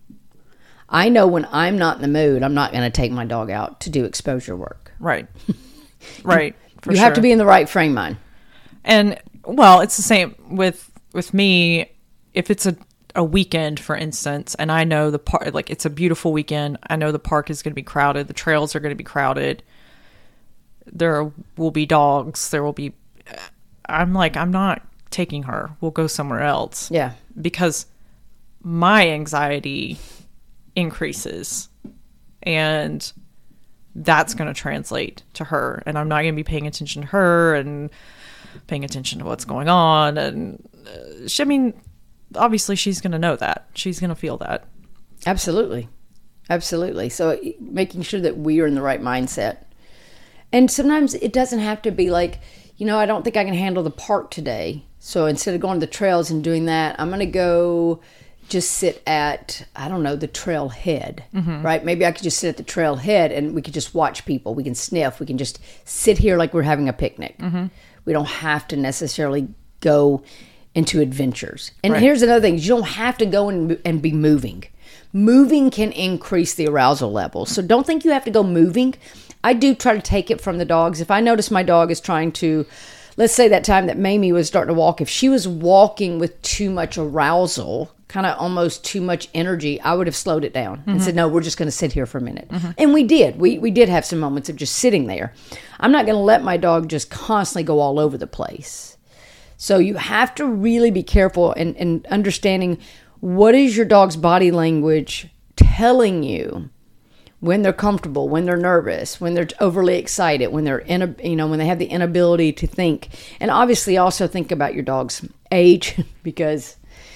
I know when I'm not in the mood, I'm not going to take my dog out to do exposure work. Right. Right. For you sure. have to be in the right frame mind. And, well, it's the same with with me. If it's a, a weekend, for instance, and I know the park, like it's a beautiful weekend, I know the park is going to be crowded, the trails are going to be crowded, there will be dogs, there will be, I'm like, I'm not taking her. We'll go somewhere else. Yeah. Because my anxiety increases, and that's going to translate to her, and I'm not going to be paying attention to her and paying attention to what's going on. And uh, she, I mean, obviously she's going to know that. She's going to feel that. Absolutely. Absolutely. So making sure that we are in the right mindset. And sometimes it doesn't have to be like, you know, I don't think I can handle the park today. So instead of going to the trails and doing that, I'm going to go just sit at, I don't know, the trailhead, mm-hmm. right? Maybe I could just sit at the trailhead and we could just watch people. We can sniff. We can just sit here like we're having a picnic. Mm-hmm. We don't have to necessarily go into adventures. And right. here's another thing. You don't have to go and, and be moving. Moving can increase the arousal level. So don't think you have to go moving. I do try to take it from the dogs. If I notice my dog is trying to, let's say that time that Mamie was starting to walk, if she was walking with too much arousal, kind of almost too much energy, I would have slowed it down mm-hmm. and said, no, we're just going to sit here for a minute. Mm-hmm. And we did. We we did have some moments of just sitting there. I'm not going to let my dog just constantly go all over the place. So you have to really be careful and, and understanding what is your dog's body language telling you when they're comfortable, when they're nervous, when they're overly excited, when they're in a, you know, when they have the inability to think. And obviously also think about your dog's age, because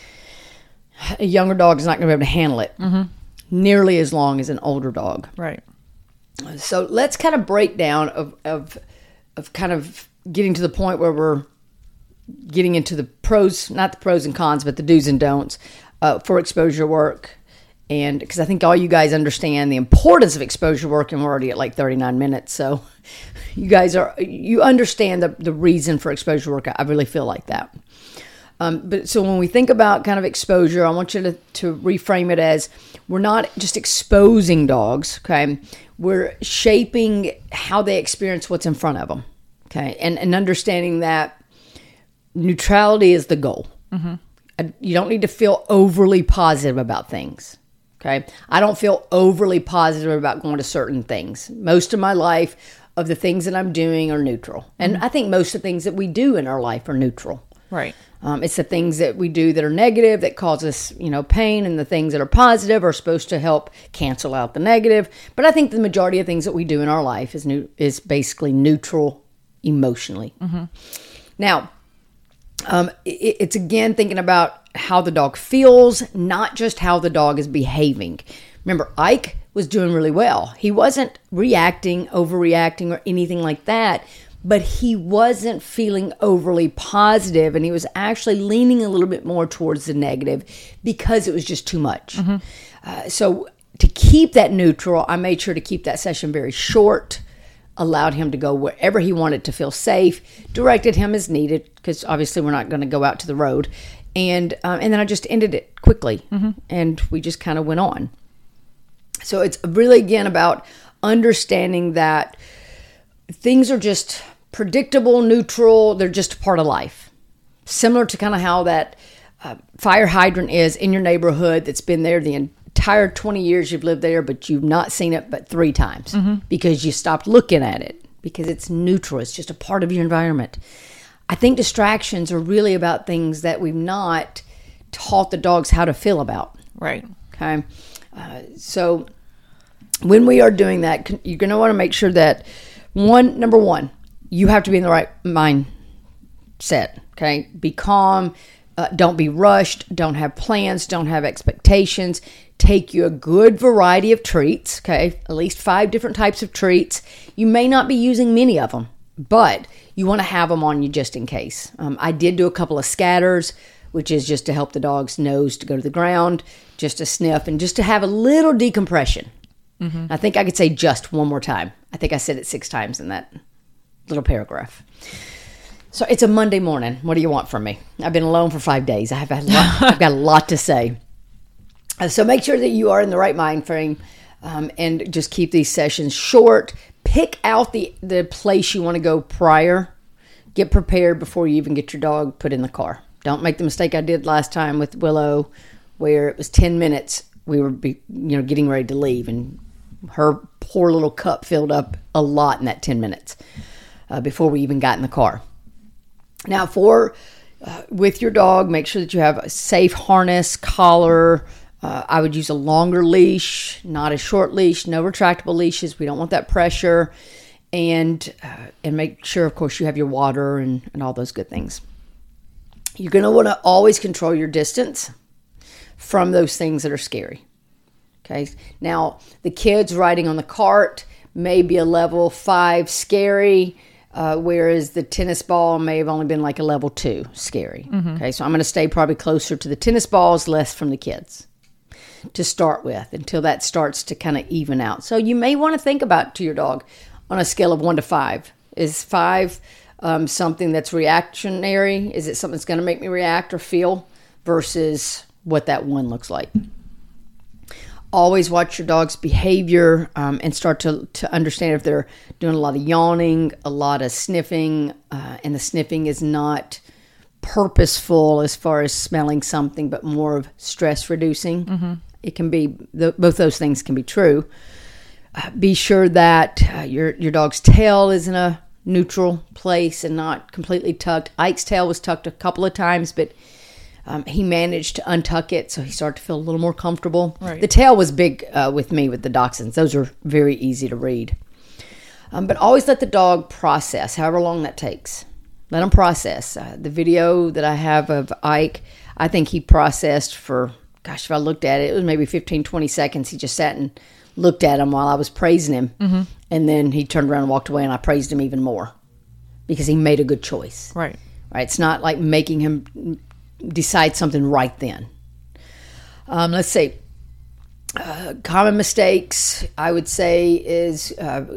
a younger dog is not going to be able to handle it mm-hmm. nearly as long as an older dog. Right. So let's kind of break down of, of, of kind of getting to the point where we're getting into the pros, not the pros and cons, but the do's and don'ts uh, for exposure work. And because I think all you guys understand the importance of exposure work, and we're already at like thirty-nine minutes. So you guys are, you understand the, the reason for exposure work. I really feel like that. Um, but so when we think about kind of exposure, I want you to, to reframe it as we're not just exposing dogs, okay? We're shaping how they experience what's in front of them, okay? And, and understanding that neutrality is the goal. Mm-hmm. You don't need to feel overly positive about things, okay? I don't feel overly positive about going to certain things. Most of my life of the things that I'm doing are neutral. And mm-hmm. I think most of the things that we do in our life are neutral. Right. Um, it's the things that we do that are negative that cause us, you know, pain, and the things that are positive are supposed to help cancel out the negative. But I think the majority of things that we do in our life is new, is basically neutral emotionally. Mm-hmm. Now, um, it, it's again thinking about how the dog feels, not just how the dog is behaving. Remember, Ike was doing really well. He wasn't reacting, overreacting, or anything like that. But he wasn't feeling overly positive, and he was actually leaning a little bit more towards the negative because it was just too much. Mm-hmm. Uh, so to keep that neutral, I made sure to keep that session very short, allowed him to go wherever he wanted to feel safe, directed him as needed, because obviously we're not going to go out to the road. And, um, and then I just ended it quickly, mm-hmm. and we just kind of went on. So it's really, again, about understanding that things are just predictable, neutral. They're just a part of life. Similar to kind of how that uh, fire hydrant is in your neighborhood that's been there the entire twenty years you've lived there, but you've not seen it but three times mm-hmm. because you stopped looking at it because it's neutral. It's just a part of your environment. I think distractions are really about things that we've not taught the dogs how to feel about. Right. Okay. Uh, so when we are doing that, you're going to want to make sure that One, number one, you have to be in the right mindset, okay? Be calm. Uh, don't be rushed. Don't have plans. Don't have expectations. Take you a good variety of treats, okay? At least five different types of treats. You may not be using many of them, but you want to have them on you just in case. Um, I did do a couple of scatters, which is just to help the dog's nose to go to the ground, just to sniff, and just to have a little decompression. Mm-hmm. I think I could say just one more time. I think I said it six times in that little paragraph. So it's a Monday morning. What do you want from me? I've been alone for five days. I have had a lot, I've got a lot to say. Uh, so make sure that you are in the right mind frame, um, and just keep these sessions short. Pick out the, the place you want to go prior. Get prepared before you even get your dog put in the car. Don't make the mistake I did last time with Willow, where it was ten minutes. We were, be, you know, getting ready to leave, and her poor little cup filled up a lot in that ten minutes uh, before we even got in the car. Now, for uh, with your dog, make sure that you have a safe harness, collar. Uh, I would use a longer leash, not a short leash. No retractable leashes. We don't want that pressure. And uh, and make sure, of course, you have your water and, and all those good things. You're going to want to always control your distance from those things that are scary. Okay. Now, the kids riding on the cart may be a level five scary, uh, whereas the tennis ball may have only been like a level two scary. Mm-hmm. Okay. So I'm going to stay probably closer to the tennis balls, less from the kids to start with until that starts to kind of even out. So you may want to think about to your dog on a scale of one to five. Is five um, something that's reactionary? Is it something that's going to make me react or feel versus what that one looks like? Always watch your dog's behavior um, and start to, to understand if they're doing a lot of yawning, a lot of sniffing, uh, and the sniffing is not purposeful as far as smelling something, but more of stress reducing. Mm-hmm. It can be, the, both those things can be true. Uh, be sure that uh, your, your dog's tail is in a neutral place and not completely tucked. Ike's tail was tucked a couple of times, but Um, he managed to untuck it, so he started to feel a little more comfortable. Right. The tail was big uh, with me with the dachshunds. Those are very easy to read. Um, but always let the dog process, however long that takes. Let him process. Uh, the video that I have of Ike, I think he processed for, gosh, if I looked at it, it was maybe fifteen, twenty seconds. He just sat and looked at him while I was praising him. Mm-hmm. And then he turned around and walked away, and I praised him even more because he made a good choice. Right. Right? It's not like making him decide something right then. Um, let's see. Uh, common mistakes, I would say, is uh,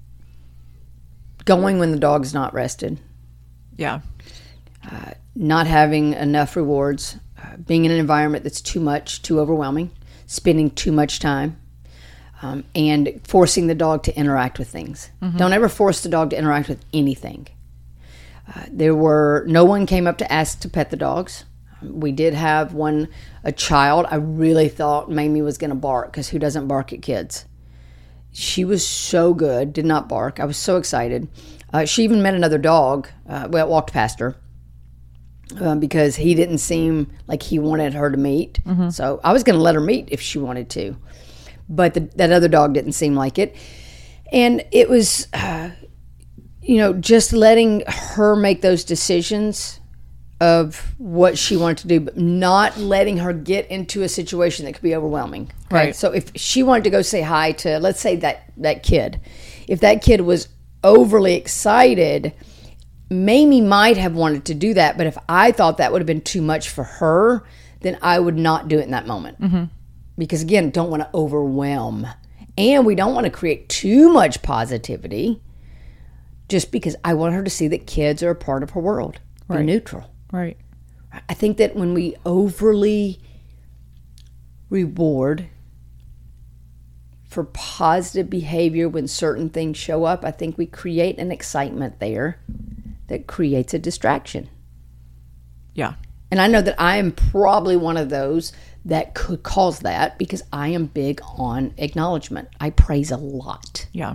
going when the dog's not rested. Yeah. Uh, not having enough rewards. Uh, being in an environment that's too much, too overwhelming. Spending too much time. Um, and forcing the dog to interact with things. Mm-hmm. Don't ever force the dog to interact with anything. Uh, there were, no one came up to ask to pet the dogs. We did have one, a child I really thought Mamie was going to bark, because who doesn't bark at kids? She was so good, did not bark. I was so excited. Uh, she even met another dog, uh, well, walked past her, um, because he didn't seem like he wanted her to meet. Mm-hmm. So I was going to let her meet if she wanted to. But the, that other dog didn't seem like it. And it was, uh, you know, just letting her make those decisions of what she wanted to do, but not letting her get into a situation that could be overwhelming. Okay? Right. So if she wanted to go say hi to, let's say that, that kid, if that kid was overly excited, Mamie might have wanted to do that, but if I thought that would have been too much for her, then I would not do it in that moment. Mm-hmm. Because again, don't want to overwhelm. And we don't want to create too much positivity, just because I want her to see that kids are a part of her world. Right. Be neutral. Right. I think that when we overly reward for positive behavior when certain things show up, I think we create an excitement there that creates a distraction. Yeah. And I know that I am probably one of those that could cause that, because I am big on acknowledgement. I praise a lot. Yeah.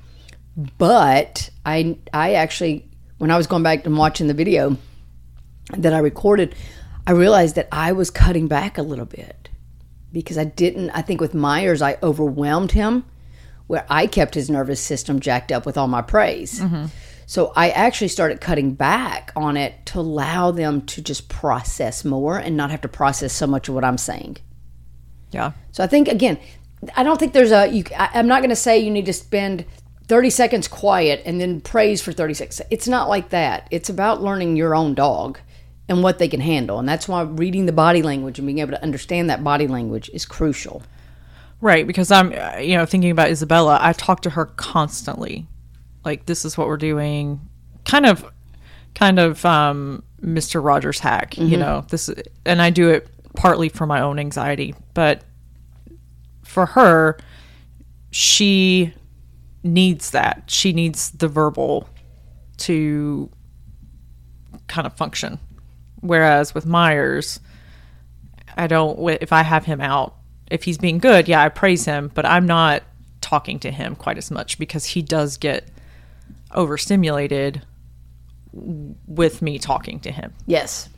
But I I actually, when I was going back and watching the video that I recorded, I realized that I was cutting back a little bit, because I didn't, I think with Myers, I overwhelmed him, where I kept his nervous system jacked up with all my praise. Mm-hmm. So I actually started cutting back on it to allow them to just process more and not have to process so much of what I'm saying. Yeah. So I think, again, I don't think there's a, you, I, I'm not going to say you need to spend thirty seconds quiet and then praise for thirty seconds. It's not like that. It's about learning your own dog and what they can handle. And that's why reading the body language and being able to understand that body language is crucial. Right, because I'm, you know, thinking about Isabella, I talk to her constantly. Like, this is what we're doing. Kind of, kind of um, Mister Rogers hack, mm-hmm. you know. This, and I do it partly for my own anxiety, but for her, she needs that. She needs the verbal to kind of function. Whereas with Myers, I don't, if I have him out, if he's being good, yeah, I praise him, but I'm not talking to him quite as much, because he does get overstimulated with me talking to him. Yes.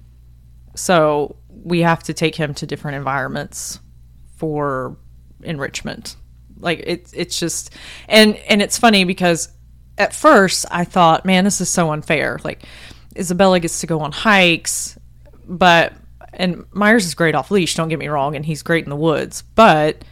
So we have to take him to different environments for enrichment. Like it, it's just, and, and it's funny because at first I thought, man, this is so unfair. Like Isabella gets to go on hikes, but, and Myers is great off leash, don't get me wrong, and he's great in the woods, but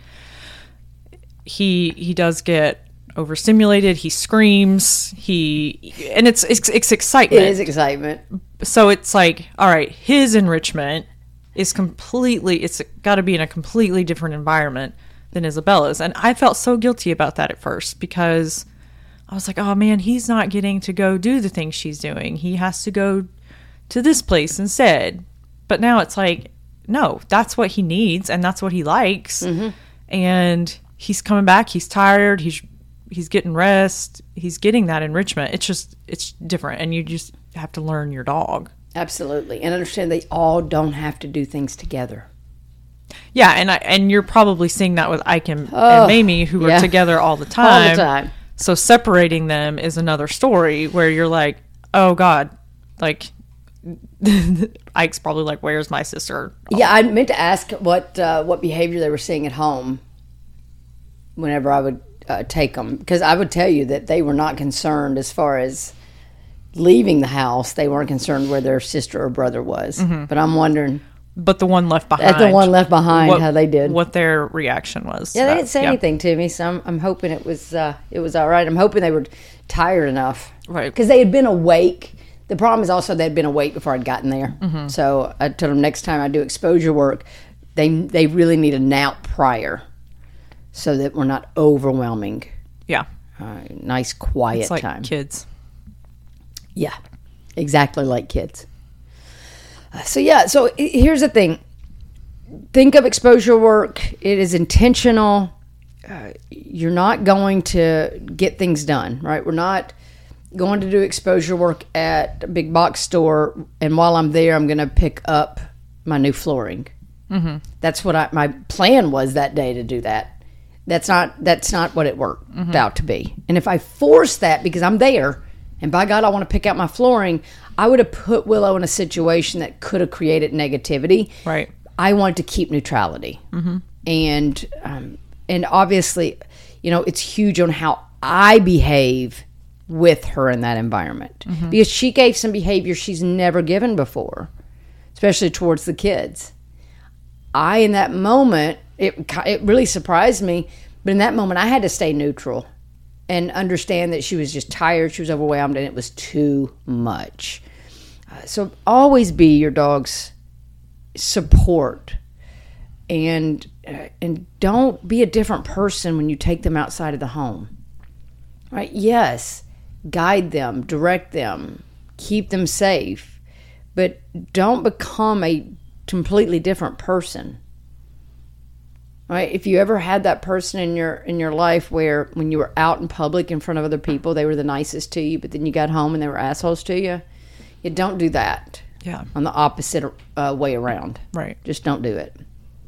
he, he does get overstimulated. He screams. He and it's, it's it's excitement. It is excitement. So it's like, all right, his enrichment is completely. It's got to be in a completely different environment than Isabella's, and I felt so guilty about that at first, because I was like, oh man, he's not getting to go do the things she's doing. He has to go to this place instead. But now it's like, no, that's what he needs, and that's what he likes, mm-hmm. and he's coming back. He's tired. He's He's getting rest. He's getting that enrichment. It's just, it's different. And you just have to learn your dog. Absolutely. And understand they all don't have to do things together. Yeah. And I, and you're probably seeing that with Ike and, oh, and Mamie, who yeah. are together all the time. All the time. So separating them is another story where you're like, oh God, like Ike's probably like, where's my sister? Oh. Yeah. I meant to ask what, uh, what behavior they were seeing at home whenever I would, Uh, take them, because I would tell you that they were not concerned as far as leaving the house. They weren't concerned where their sister or brother was. Mm-hmm. But I'm wondering, but the one left behind, at the one left behind, what, how they did, what their reaction was. Yeah, they that, didn't say yeah. anything to me, so I'm, I'm hoping it was uh, it was all right. I'm hoping they were tired enough, right? Because they had been awake. The problem is also they'd been awake before I'd gotten there. Mm-hmm. So I told them next time I do exposure work, they they really need a nap prior so that we're not overwhelming. Yeah. Uh, nice quiet it's like time. Kids. Yeah, exactly like kids. Uh, so yeah, so here's the thing. Think of exposure work. It is intentional. Uh, you're not going to get things done, right? We're not going to do exposure work at a big box store, and while I'm there, I'm going to pick up my new flooring. Mm-hmm. That's what I, my plan was that day to do that. That's not that's not what it worked mm-hmm. out to be. And if I force that because I'm there, and by God, I want to pick out my flooring, I would have put Willow in a situation that could have created negativity. Right. I wanted to keep neutrality. Mm-hmm. And um, and obviously, you know, it's huge on how I behave with her in that environment. Mm-hmm. Because she gave some behavior she's never given before, especially towards the kids. I, in that moment, it it really surprised me, but in that moment, I had to stay neutral and understand that she was just tired, she was overwhelmed, and it was too much. Uh, so always be your dog's support, and uh, and don't be a different person when you take them outside of the home. Right? Yes, guide them, direct them, keep them safe, but don't become a completely different person. Right? If you ever had that person in your in your life where when you were out in public in front of other people, they were the nicest to you, but then you got home and they were assholes to you, you don't do that. Yeah. On the opposite uh, way around. Right. Just don't do it.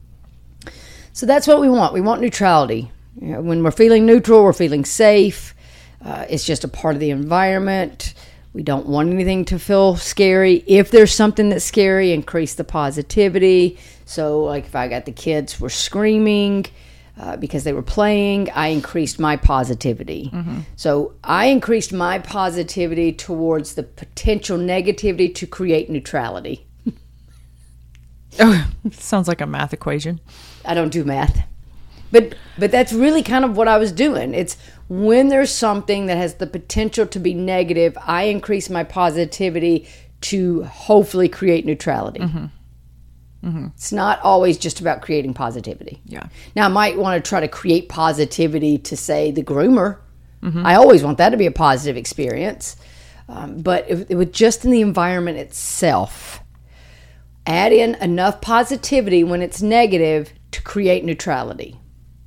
So that's what we want. We want neutrality. You know, when we're feeling neutral, we're feeling safe. Uh, it's just a part of the environment. We don't want anything to feel scary. If there's something that's scary, increase the positivity. So, like if I got the kids were screaming uh, because they were playing, I increased my positivity. Mm-hmm. So I increased my positivity towards the potential negativity to create neutrality. Oh, sounds like a math equation. I don't do math. But but that's really kind of what I was doing. It's when there's something that has the potential to be negative, I increase my positivity to hopefully create neutrality. Mm-hmm. Mm-hmm. It's not always just about creating positivity. Yeah. Now, I might want to try to create positivity to, say, the groomer. Mm-hmm. I always want that to be a positive experience. Um, but if, it was just in the environment itself. Add in enough positivity when it's negative to create neutrality.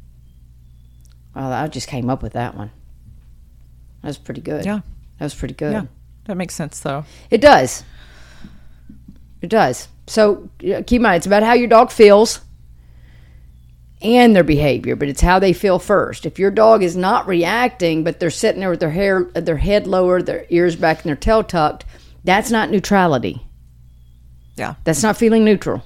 Well, I just came up with that one. That was pretty good. Yeah. That was pretty good. Yeah. That makes sense, though. It does. It does. So keep in mind, it's about how your dog feels and their behavior, but it's how they feel first. If your dog is not reacting, but they're sitting there with their hair, their head lowered, their ears back, and their tail tucked, that's not neutrality. Yeah. That's not feeling neutral.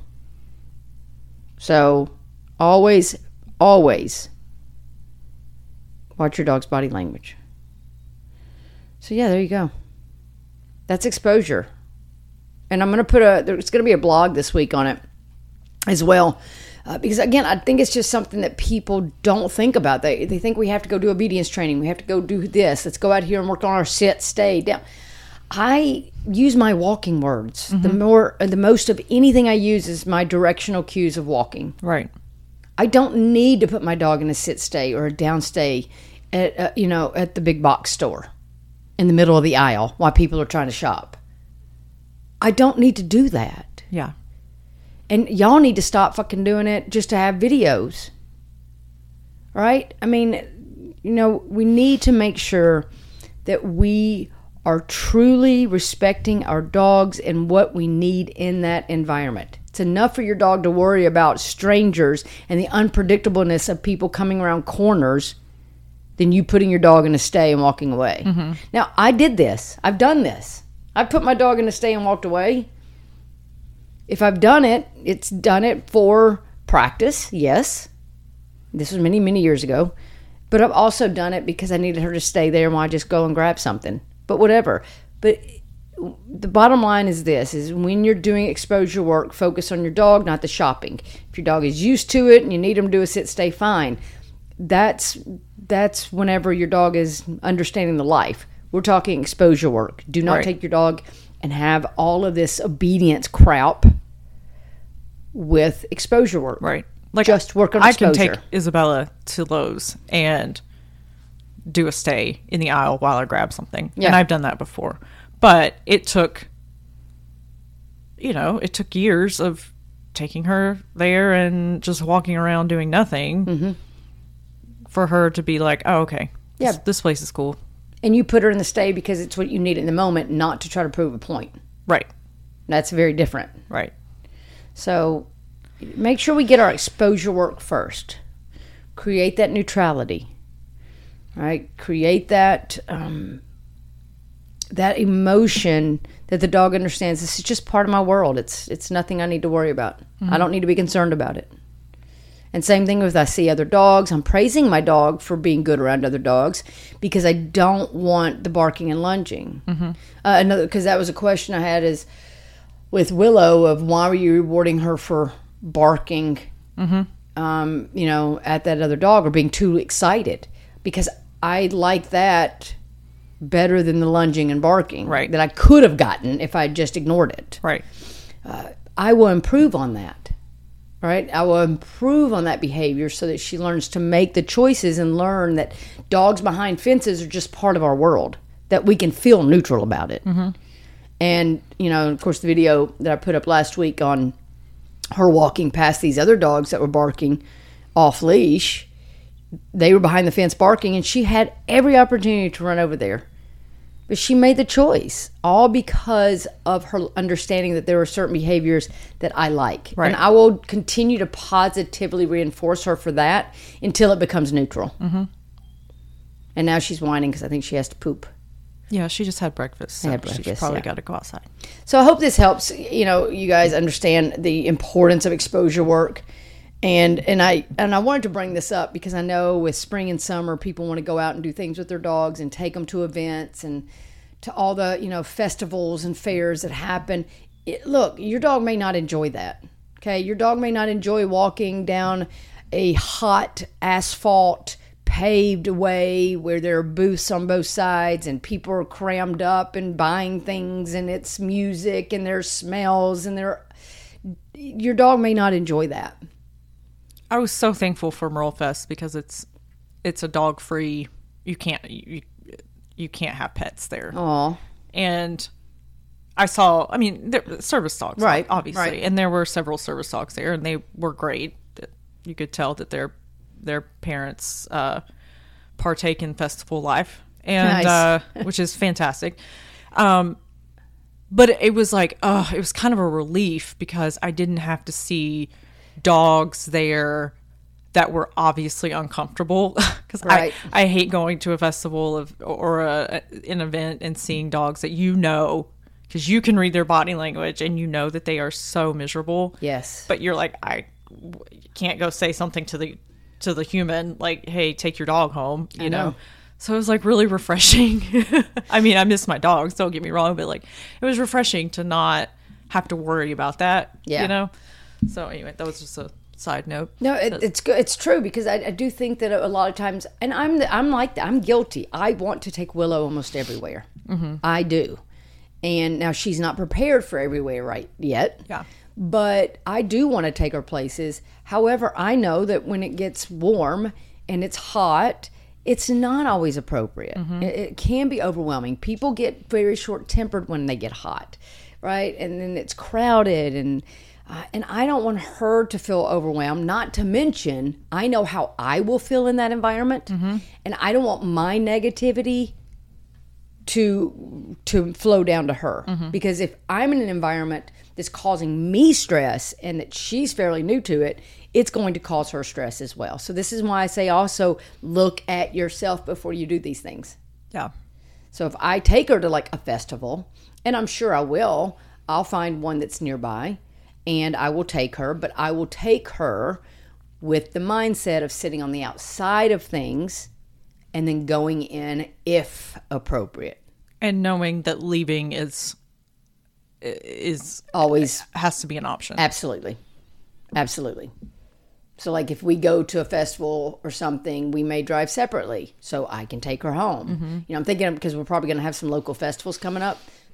So always, always watch your dog's body language. So yeah, there you go. That's exposure. And I'm going to put a, there's going to be a blog this week on it as well. Uh, because again, I think it's just something that people don't think about. They they think we have to go do obedience training. We have to go do this. Let's go out here and work on our sit, stay, down. I use my walking words. Mm-hmm. The more, the most of anything I use is my directional cues of walking. Right. I don't need to put my dog in a sit stay or a down stay at, uh, you know, at the big box store in the middle of the aisle while people are trying to shop. I don't need to do that. Yeah. And y'all need to stop fucking doing it just to have videos. Right? I mean, you know, we need to make sure that we are truly respecting our dogs and what we need in that environment. It's enough for your dog to worry about strangers and the unpredictableness of people coming around corners than you putting your dog in a stay and walking away. Mm-hmm. Now, I did this. I've done this. I've put my dog in a stay and walked away. If I've done it, it's done it for practice, yes. This was many, many years ago. But I've also done it because I needed her to stay there while I just go and grab something. But whatever. But the bottom line is this, is when you're doing exposure work, focus on your dog, not the shopping. If your dog is used to it and you need them to do a sit, stay, fine. That's, that's whenever your dog is understanding the life. We're talking exposure work. Do not right. take your dog and have all of this obedience crap with exposure work. Right. Like just work on I exposure. can take Isabella to Lowe's and do a stay in the aisle while I grab something. Yeah. And I've done that before. But it took, you know, it took years of taking her there and just walking around doing nothing mm-hmm. for her to be like, oh, okay. Yeah. This, this place is cool. And you put her in the stay because it's what you need in the moment, not to try to prove a point. Right. That's very different. Right. So make sure we get our exposure work first. Create that neutrality. Right? Create that um, that emotion that the dog understands. This is just part of my world. It's it's nothing I need to worry about. Mm-hmm. I don't need to be concerned about it. And same thing with I see other dogs. I'm praising my dog for being good around other dogs because I don't want the barking and lunging. Mm-hmm. Uh, another because that was a question I had is with Willow of why were you rewarding her for barking, mm-hmm. um, you know, at that other dog or being too excited? Because I like that better than the lunging and barking right. that I could have gotten if I just ignored it. Right. Uh, I will improve on that. Right? I will improve on that behavior so that she learns to make the choices and learn that dogs behind fences are just part of our world, that we can feel neutral about it. Mm-hmm. And, you know, of course, the video that I put up last week on her walking past these other dogs that were barking off leash, they were behind the fence barking, and she had every opportunity to run over there. But she made the choice, all because of her understanding that there are certain behaviors that I like. Right. And I will continue to positively reinforce her for that until it becomes neutral. Mm-hmm. And now she's whining because I think she has to poop. Yeah, she just had breakfast. So had breakfast, she's probably yeah. got to go outside. So I hope this helps, you know, you guys understand the importance of exposure work. And and I and I wanted to bring this up because I know with spring and summer, people want to go out and do things with their dogs and take them to events and to all the, you know, festivals and fairs that happen. It, look, your dog may not enjoy that. Okay, your dog may not enjoy walking down a hot asphalt paved way where there are booths on both sides and people are crammed up and buying things and it's music and there's smells and there. Your dog may not enjoy that. I was so thankful for Merle Fest because it's it's a dog free. You can't you you can't have pets there. Aw. And I saw. I mean, there, service dogs, right? Obviously, right. And there were several service dogs there, and they were great. You could tell that their their parents uh, partake in festival life, and nice. uh, which is fantastic. Um, but it was like, oh, it was kind of a relief because I didn't have to see dogs there that were obviously uncomfortable because right. I, I hate going to a festival of or a, an event and seeing dogs that you know because you can read their body language and you know that they are so miserable. Yes. But you're like, I can't go say something to the to the human like, hey, take your dog home, you know? know. So it was like really refreshing. I mean, I miss my dogs, don't get me wrong, but like it was refreshing to not have to worry about that, yeah. you know? So anyway, that was just a side note. No, it, it's good. It's true because I, I do think that a lot of times, and I'm the, I'm like that. I'm guilty. I want to take Willow almost everywhere. Mm-hmm. I do, and now she's not prepared for everywhere right yet. Yeah, but I do want to take her places. However, I know that when it gets warm and it's hot, it's not always appropriate. Mm-hmm. It, it can be overwhelming. People get very short-tempered when they get hot, right? And then it's crowded and. Uh, and I don't want her to feel overwhelmed, not to mention, I know how I will feel in that environment. Mm-hmm. And I don't want my negativity to to flow down to her. Mm-hmm. Because if I'm in an environment that's causing me stress and that she's fairly new to it, it's going to cause her stress as well. So this is why I say also look at yourself before you do these things. Yeah. So if I take her to like a festival, and I'm sure I will, I'll find one that's nearby. And I will take her, but I will take her with the mindset of sitting on the outside of things and then going in if appropriate. And knowing that leaving is is always has to be an option. Absolutely. Absolutely. So like if we go to a festival or something, we may drive separately so I can take her home. Mm-hmm. You know, I'm thinking because we're probably going to have some local festivals coming up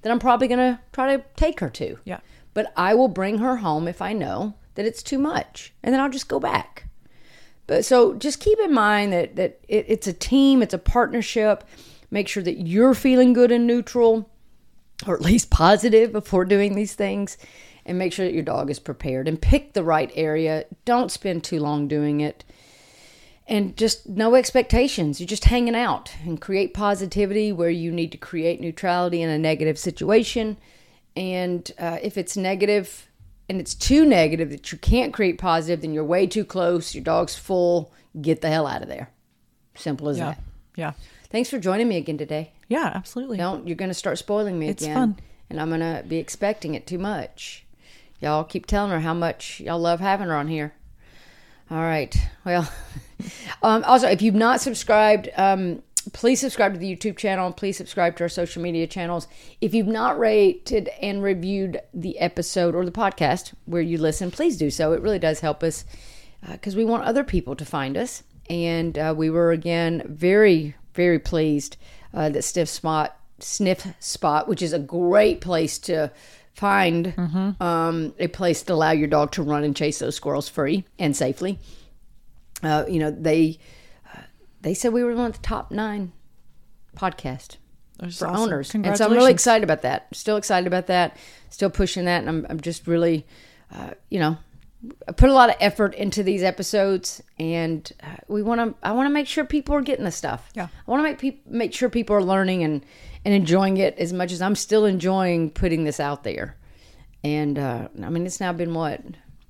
that I'm probably going to try to take her to. Yeah. But I will bring her home if I know that it's too much. And then I'll just go back. But so just keep in mind that, that it, it's a team, it's a partnership. Make sure that you're feeling good and neutral, or at least positive before doing these things. And make sure that your dog is prepared. And pick the right area. Don't spend too long doing it. And just no expectations. You're just hanging out. And create positivity where you need to create neutrality in a negative situation. And uh, if it's negative and it's too negative that you can't create positive, then you're way too close. Your dog's full. Get the hell out of there. Simple as Yeah. that. Yeah. Thanks for joining me again today. Yeah, absolutely. Don't, you're going to start spoiling me It's again. fun. And I'm going to be expecting it too much. Y'all keep telling her how much y'all love having her on here. All right. Well, um, also, if you've not subscribed, um, please subscribe to the YouTube channel. Please subscribe to our social media channels. If you've not rated and reviewed the episode or the podcast where you listen, please do so. It really does help us because uh, we want other people to find us. And uh, we were, again, very, very pleased uh, that Sniff Spot, Sniff Spot, which is a great place to find mm-hmm. um, a place to allow your dog to run and chase those squirrels free and safely. Uh, you know, they uh, they said we were one of the top nine podcasts That's for awesome. owners. And so I'm really excited about that. Still excited about that. Still pushing that. And I'm, I'm just really, uh, you know, I put a lot of effort into these episodes, and uh, we want to. I want to make sure people are getting the stuff. Yeah, I want to make people make sure people are learning and and enjoying it as much as I'm still enjoying putting this out there. And uh, I mean, it's now been what,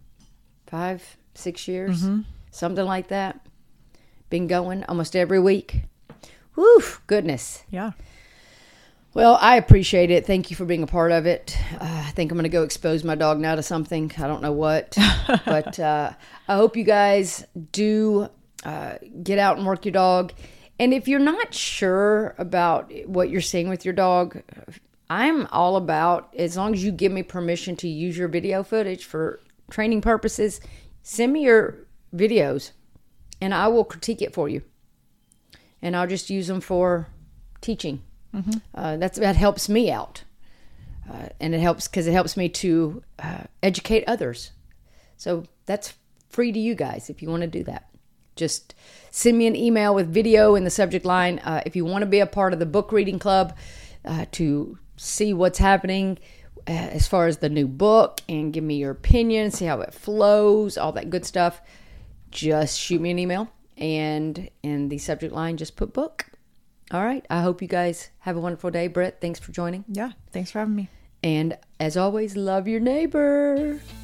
five, six years, mm-hmm. something like that. Been going almost every week. Whew, goodness. Yeah. Well, I appreciate it. Thank you for being a part of it. Uh, I think I'm going to go expose my dog now to something. I don't know what. But uh, I hope you guys do uh, get out and work your dog. And if you're not sure about what you're seeing with your dog, I'm all about, as long as you give me permission to use your video footage for training purposes, send me your videos and I will critique it for you. And I'll just use them for teaching. Mm-hmm. Uh, that's that helps me out, uh, and it helps because it helps me to uh, educate others. So that's free to you guys if you want to do that. Just send me an email with video in the subject line. Uh, if you want to be a part of the book reading club uh, to see what's happening uh, as far as the new book and give me your opinion, see how it flows, all that good stuff, just shoot me an email, and in the subject line, just put book. All right. I hope you guys have a wonderful day. Brett, thanks for joining. Yeah. Thanks for having me. And as always, love your neighbor.